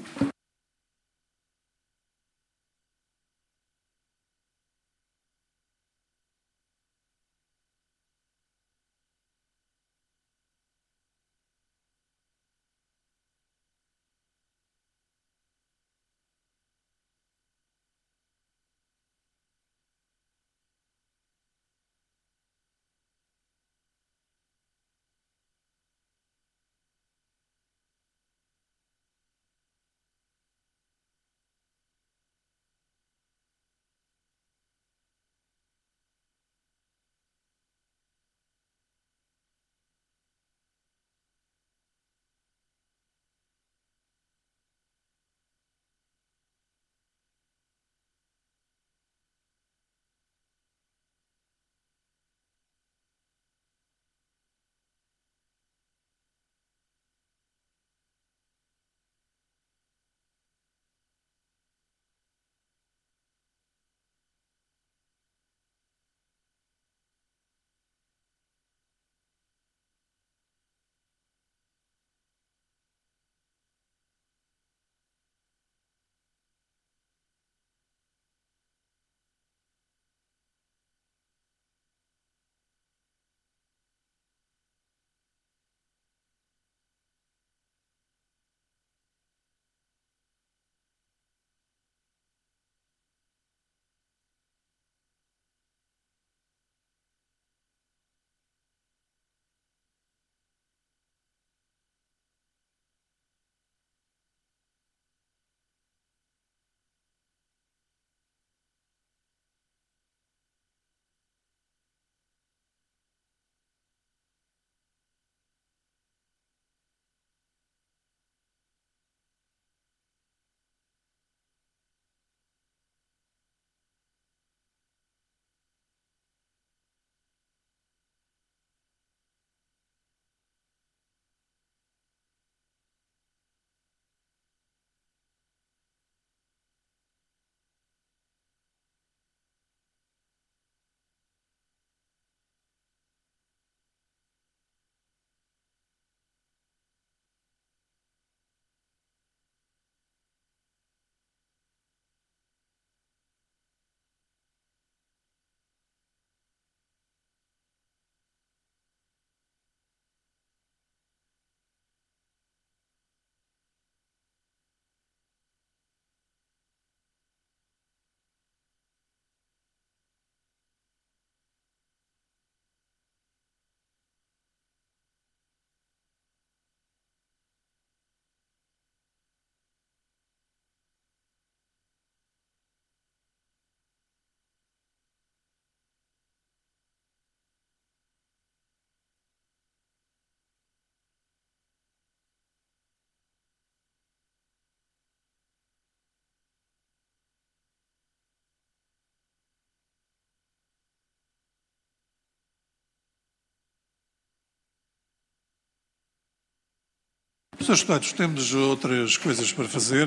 Senhores deputados, temos outras coisas para fazer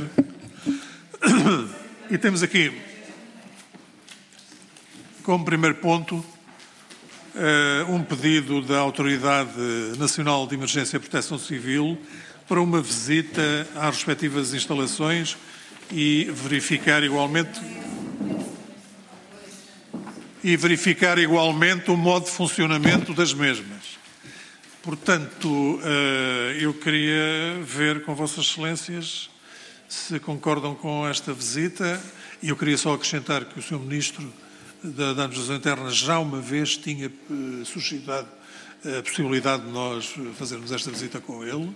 e temos aqui, como primeiro ponto, um pedido da Autoridade Nacional de Emergência e Proteção Civil para uma visita às respectivas instalações e verificar igualmente e verificar igualmente o modo de funcionamento das mesmas. Portanto, eu queria ver com Vossas Excelências se concordam com esta visita e eu queria só acrescentar que o senhor Ministro da Administração Interna já uma vez tinha suscitado a possibilidade de nós fazermos esta visita com ele,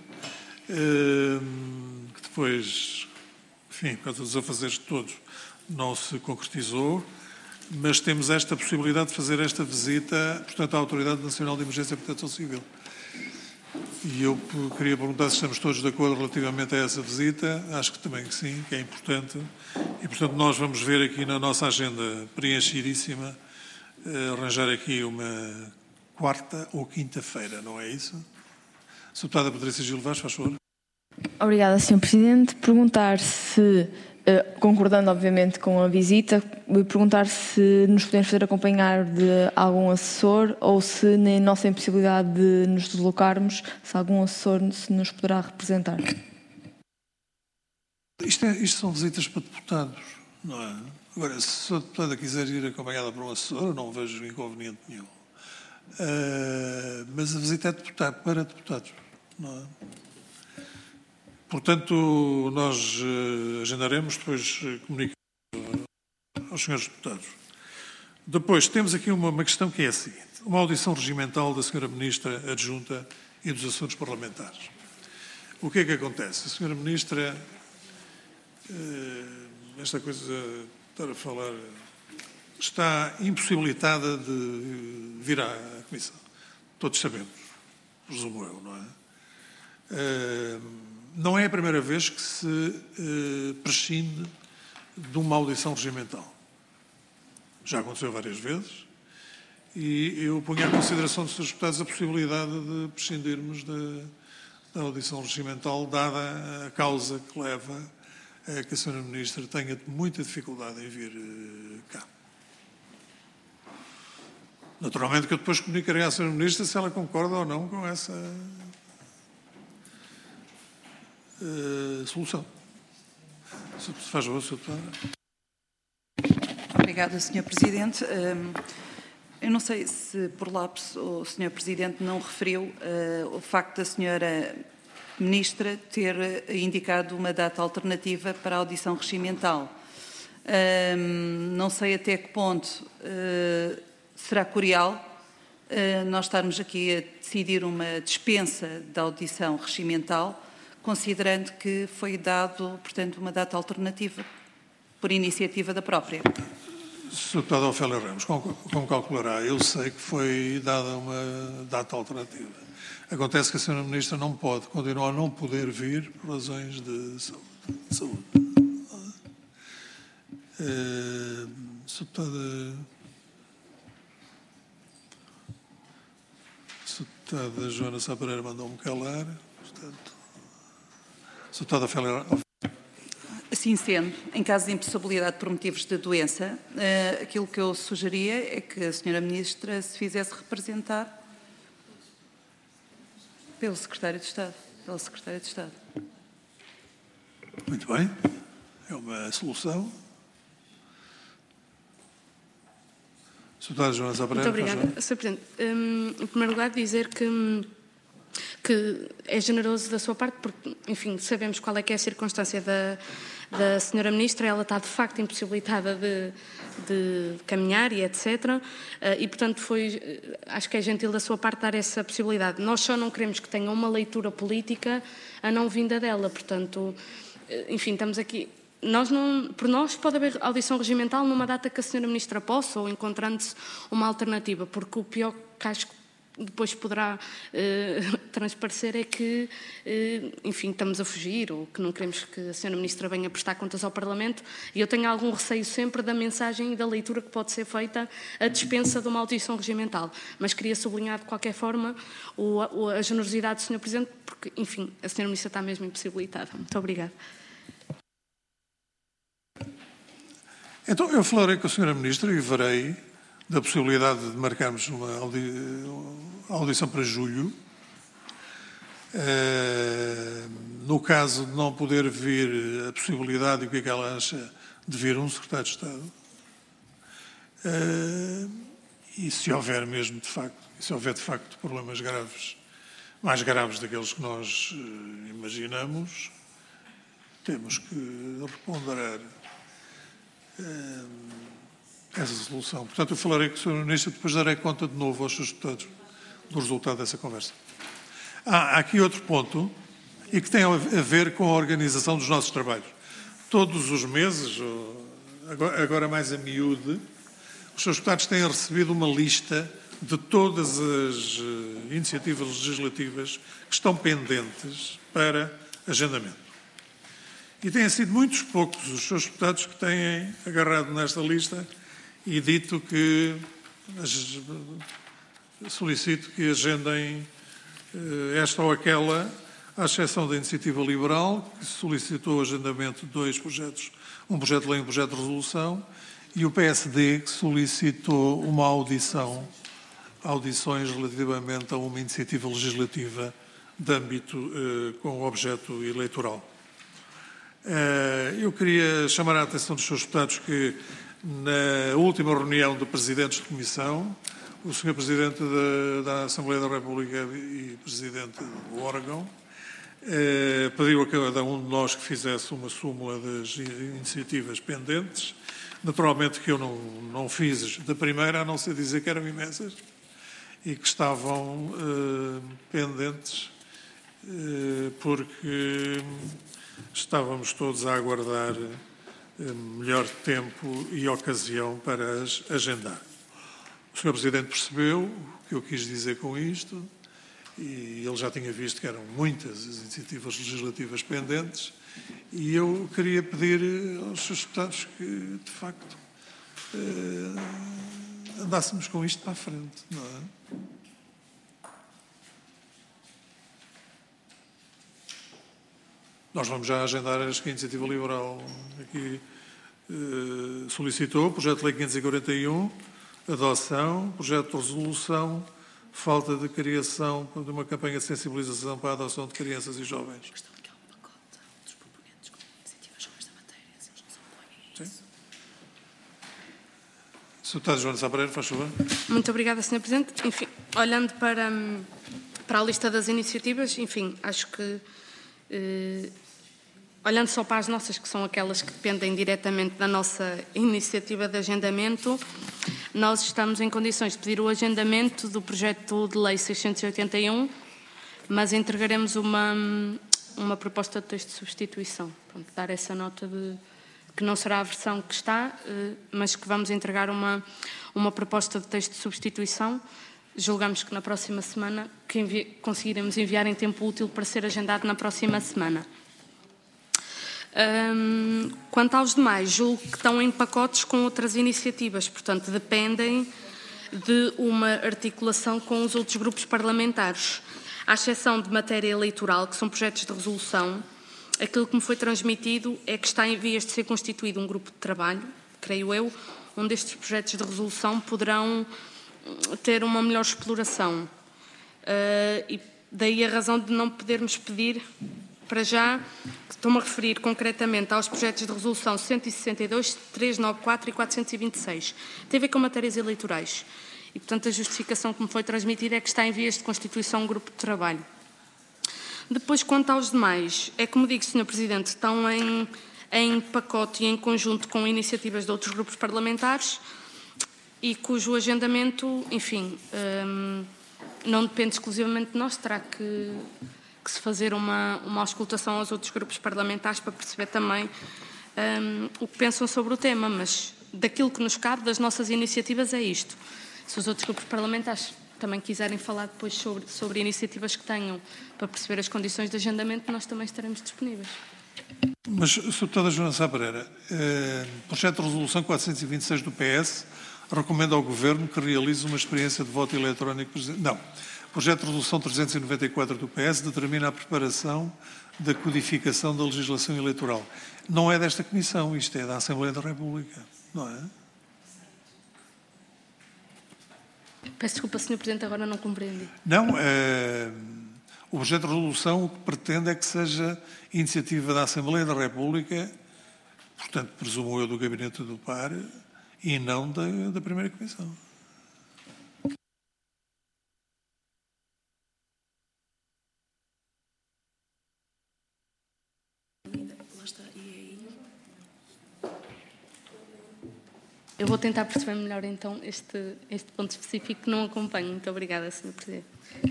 que depois, enfim, por causa dos afazeres todos, não se concretizou, mas temos esta possibilidade de fazer esta visita, portanto, à Autoridade Nacional de Emergência e Proteção Civil. E eu queria perguntar se estamos todos de acordo relativamente a essa visita. Acho que também que sim, que é importante. E, portanto, nós vamos ver aqui na nossa agenda preenchidíssima, arranjar aqui uma quarta ou quinta-feira, não é isso? Senhora Deputada Patrícia Gil Vaz, faz favor. Obrigada, senhor Presidente. Perguntar se concordando obviamente com a visita, perguntar se nos podemos fazer acompanhar de algum assessor ou se, na nossa impossibilidade de nos deslocarmos, se algum assessor se nos poderá representar. Isto, é, isto são visitas para deputados, não é? Agora, se a deputada quiser ir acompanhada por um assessor, eu não vejo inconveniente nenhum. Uh, mas a visita é deputado, para deputados, não é? Portanto, nós uh, agendaremos, depois uh, comunicamos aos senhores deputados. Depois, temos aqui uma, uma questão que é a seguinte. Uma audição regimental da senhora Ministra Adjunta e dos Assuntos Parlamentares. O que é que acontece? A senhora Ministra, uh, esta coisa de estar a falar, está impossibilitada de vir à Comissão. Todos sabemos, presumo eu, não é? Uh, não é a primeira vez que se uh, prescinde de uma audição regimental. Já aconteceu várias vezes e eu ponho à consideração dos senhores deputados a possibilidade de prescindirmos da, da audição regimental, dada a causa que leva a que a senhora Ministra tenha muita dificuldade em vir uh, cá. Naturalmente que eu depois comunicarei à senhora Ministra se ela concorda ou não com essa uh, solução. Se faz favor, senhor Deputado. Obrigada, senhor Presidente. Eu não sei se por lapso o senhor Presidente não referiu uh, o facto da senhora Ministra ter indicado uma data alternativa para a audição regimental. Um, não sei até que ponto uh, será curial uh, nós estarmos aqui a decidir uma dispensa da audição regimental, considerando que foi dado, portanto, uma data alternativa por iniciativa da própria. senhor Deputado Ofélia Ramos, como, como calculará, eu sei que foi dada uma data alternativa. Acontece que a senhora Ministra não pode, continua a não poder vir por razões de saúde. De saúde. Uh, senhor Deputado, senhor Deputado Joana Sá Pereira mandou-me calar, portanto, senhor Deputado Ofélia. Assim sendo, em caso de impossibilidade por motivos de doença, uh, aquilo que eu sugeria é que a senhora Ministra se fizesse representar pelo Secretário de Estado. Pela Secretária de Estado. Muito bem. É uma solução. senhor Deputado Joana Sá Pereira. Muito obrigada. senhor Presidente, um, em primeiro lugar, dizer que, que é generoso da sua parte, porque, enfim, sabemos qual é que é a circunstância da, da senhora Ministra, ela está de facto impossibilitada de, de caminhar e etcétera. E, portanto, foi, acho que é gentil da sua parte dar essa possibilidade. Nós só não queremos que tenha uma leitura política a não vinda dela, portanto, enfim, estamos aqui... Nós não, por nós pode haver audição regimental numa data que a senhora Ministra possa ou encontrando-se uma alternativa, porque o pior que acho que depois poderá eh, transparecer é que, eh, enfim, estamos a fugir ou que não queremos que a senhora Ministra venha prestar contas ao Parlamento, e eu tenho algum receio sempre da mensagem e da leitura que pode ser feita a dispensa de uma audição regimental. Mas queria sublinhar de qualquer forma o, a generosidade do senhor Presidente, porque, enfim, a senhora Ministra está mesmo impossibilitada. Muito obrigada. Então, eu falarei com a senhora Ministra e verei da possibilidade de marcarmos uma audi audição para julho. Uh, no caso de não poder vir, a possibilidade, e o que é que ela acha de vir um Secretário de Estado. Uh, e se houver mesmo, de facto, se houver de facto problemas graves, mais graves daqueles que nós uh, imaginamos, temos que reponderar essa solução. Portanto, eu falarei com o senhor Ministro e depois darei conta de novo aos seus deputados do resultado dessa conversa. Ah, há aqui outro ponto, e que tem a ver com a organização dos nossos trabalhos. Todos os meses, agora mais a miúde, os seus deputados têm recebido uma lista de todas as iniciativas legislativas que estão pendentes para agendamento. E têm sido muitos poucos os seus deputados que têm agarrado nesta lista e dito que solicito que agendem esta ou aquela à exceção da Iniciativa Liberal, que solicitou o agendamento de dois projetos, um projeto de lei e um projeto de resolução, e o P S D, que solicitou uma audição, audições relativamente a uma iniciativa legislativa de âmbito eh, com objeto eleitoral. Eh, eu queria chamar a atenção dos senhores deputados que, na última reunião de presidentes de comissão, o senhor Presidente da, da Assembleia da República e Presidente do órgão eh, pediu a cada um de nós que fizesse uma súmula das iniciativas pendentes. Naturalmente que eu não, não fiz da primeira, a não ser dizer que eram imensas e que estavam eh, pendentes eh, porque estávamos todos a aguardar eh, melhor tempo e ocasião para as agendar. O senhor Presidente percebeu o que eu quis dizer com isto e ele já tinha visto que eram muitas as iniciativas legislativas pendentes e eu queria pedir aos senhores deputados que, de facto, eh, andássemos com isto para a frente, não é? Nós vamos já agendar as que a Iniciativa Liberal aqui eh, solicitou, projeto de lei quinhentos e quarenta e um, adoção, projeto de resolução, falta de criação de uma campanha de sensibilização para a adoção de crianças e jovens. Sim. senhor Deputado Joana Sá Pereira, faz favor. Muito obrigada, senhor Presidente. Enfim, olhando para, para a lista das iniciativas, enfim, acho que, eh, olhando só para as nossas, que são aquelas que dependem diretamente da nossa iniciativa de agendamento, nós estamos em condições de pedir o agendamento do projeto de lei seiscentos e oitenta e um, mas entregaremos uma, uma proposta de texto de substituição. Pronto, dar essa nota de que não será a versão que está, mas que vamos entregar uma, uma proposta de texto de substituição. Julgamos que na próxima semana, que envi conseguiremos enviar em tempo útil para ser agendado na próxima semana. Um, quanto aos demais, julgo que estão em pacotes com outras iniciativas, portanto, dependem de uma articulação com os outros grupos parlamentares. À exceção de matéria eleitoral, que são projetos de resolução, aquilo que me foi transmitido é que está em vias de ser constituído um grupo de trabalho, creio eu, onde estes projetos de resolução poderão ter uma melhor exploração. Uh, e daí a razão de não podermos pedir, para já, estou-me a referir concretamente aos projetos de resolução cento e sessenta e dois, trezentos e noventa e quatro e quatrocentos e vinte e seis. Tem a ver com matérias eleitorais. E, portanto, a justificação que me foi transmitida é que está em vias de constituição um grupo de trabalho. Depois, quanto aos demais, é como digo, senhor Presidente, estão em, em pacote e em conjunto com iniciativas de outros grupos parlamentares e cujo agendamento, enfim, hum, não depende exclusivamente de nós, terá que... que se fazer uma, uma auscultação aos outros grupos parlamentares para perceber também um, o que pensam sobre o tema, mas daquilo que nos cabe, das nossas iniciativas, é isto. Se os outros grupos parlamentares também quiserem falar depois sobre, sobre iniciativas que tenham para perceber as condições de agendamento, nós também estaremos disponíveis. Mas, senhor Deputado Joana Sá Pereira, eh, projeto de resolução quatrocentos e vinte e seis do P S recomenda ao Governo que realize uma experiência de voto eletrónico. Não. O projeto de resolução trezentos e noventa e quatro do P S determina a preparação da codificação da legislação eleitoral. Não é desta Comissão, isto é da Assembleia da República, não é? Peço desculpa, senhor Presidente, agora não compreendi. Não, é, o projeto de resolução o que pretende é que seja iniciativa da Assembleia da República, portanto, presumo eu, do Gabinete do P A R, e não da, da Primeira Comissão. Eu vou tentar perceber melhor, então, este, este ponto específico que não acompanho. Muito obrigada, senhor Presidente.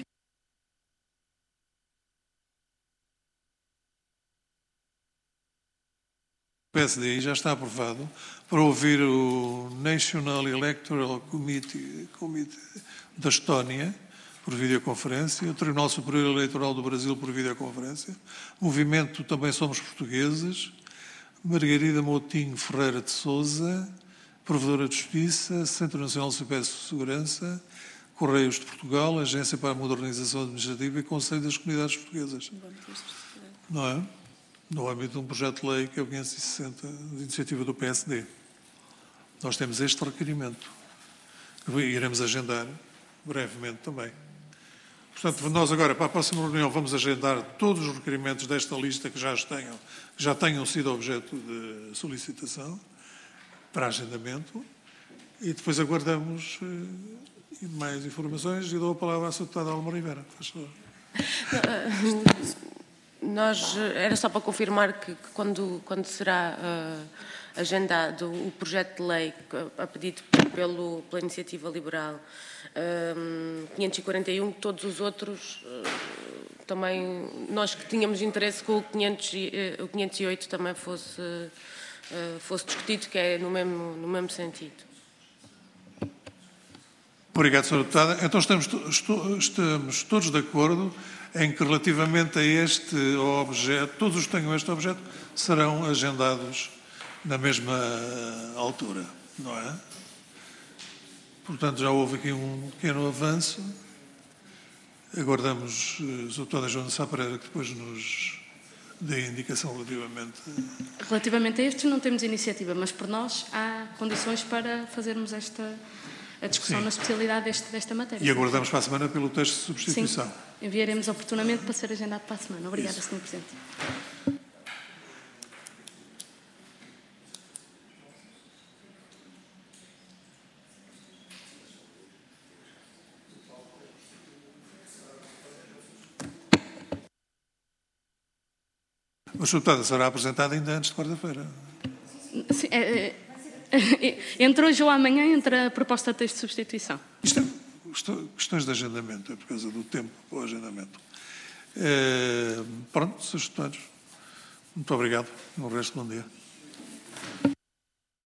O P S D já está aprovado para ouvir o National Electoral Committee, Committee da Estónia, por videoconferência, o Tribunal Superior Eleitoral do Brasil por videoconferência, Movimento Também Somos Portugueses, Margarida Moutinho Ferreira de Sousa, Provedora de Justiça, Centro Nacional de Cibersegurança, Correios de Portugal, Agência para a Modernização Administrativa e Conselho das Comunidades Portuguesas. Não é? No âmbito de um projeto de lei que é o quinhentos e sessenta, de iniciativa do P S D. Nós temos este requerimento. Iremos agendar brevemente também. Portanto, nós agora, para a próxima reunião, vamos agendar todos os requerimentos desta lista que já tenham, que já tenham sido objeto de solicitação para agendamento e depois aguardamos eh, mais informações e dou a palavra à Sra. Deputada Alma Rivera. Faz favor. Nós, era só para confirmar que, que quando, quando será uh, agendado o projeto de lei a pedido pelo, pela Iniciativa Liberal um, quinhentos e quarenta e um, todos os outros uh, também, nós que tínhamos interesse que o, quinhentos e, uh, o quinhentos e oito também fosse, uh, fosse discutido, que é no mesmo, no mesmo sentido. Obrigado, Sra. Deputada. Então estamos, estamos todos de acordo em que relativamente a este objeto, todos os que tenham este objeto, serão agendados na mesma altura, não é? Portanto, já houve aqui um pequeno avanço. Aguardamos a Sra. Deputada Joana Sá Pereira que depois nos dê indicação relativamente... Relativamente a estes não temos iniciativa, mas por nós há condições para fazermos esta... a discussão Sim. na especialidade deste, desta matéria. E aguardamos para a semana pelo texto de substituição. Sim, enviaremos oportunamente para ser agendado para a semana. Obrigada, senhor Presidente. A sua deputada será apresentada ainda antes de quarta-feira. Sim, é, é... Entre hoje ou amanhã, entra a proposta de texto de substituição. Isto é questões de agendamento, é por causa do tempo para o agendamento. É, pronto, senhores deputados, muito obrigado. Um resto de bom dia.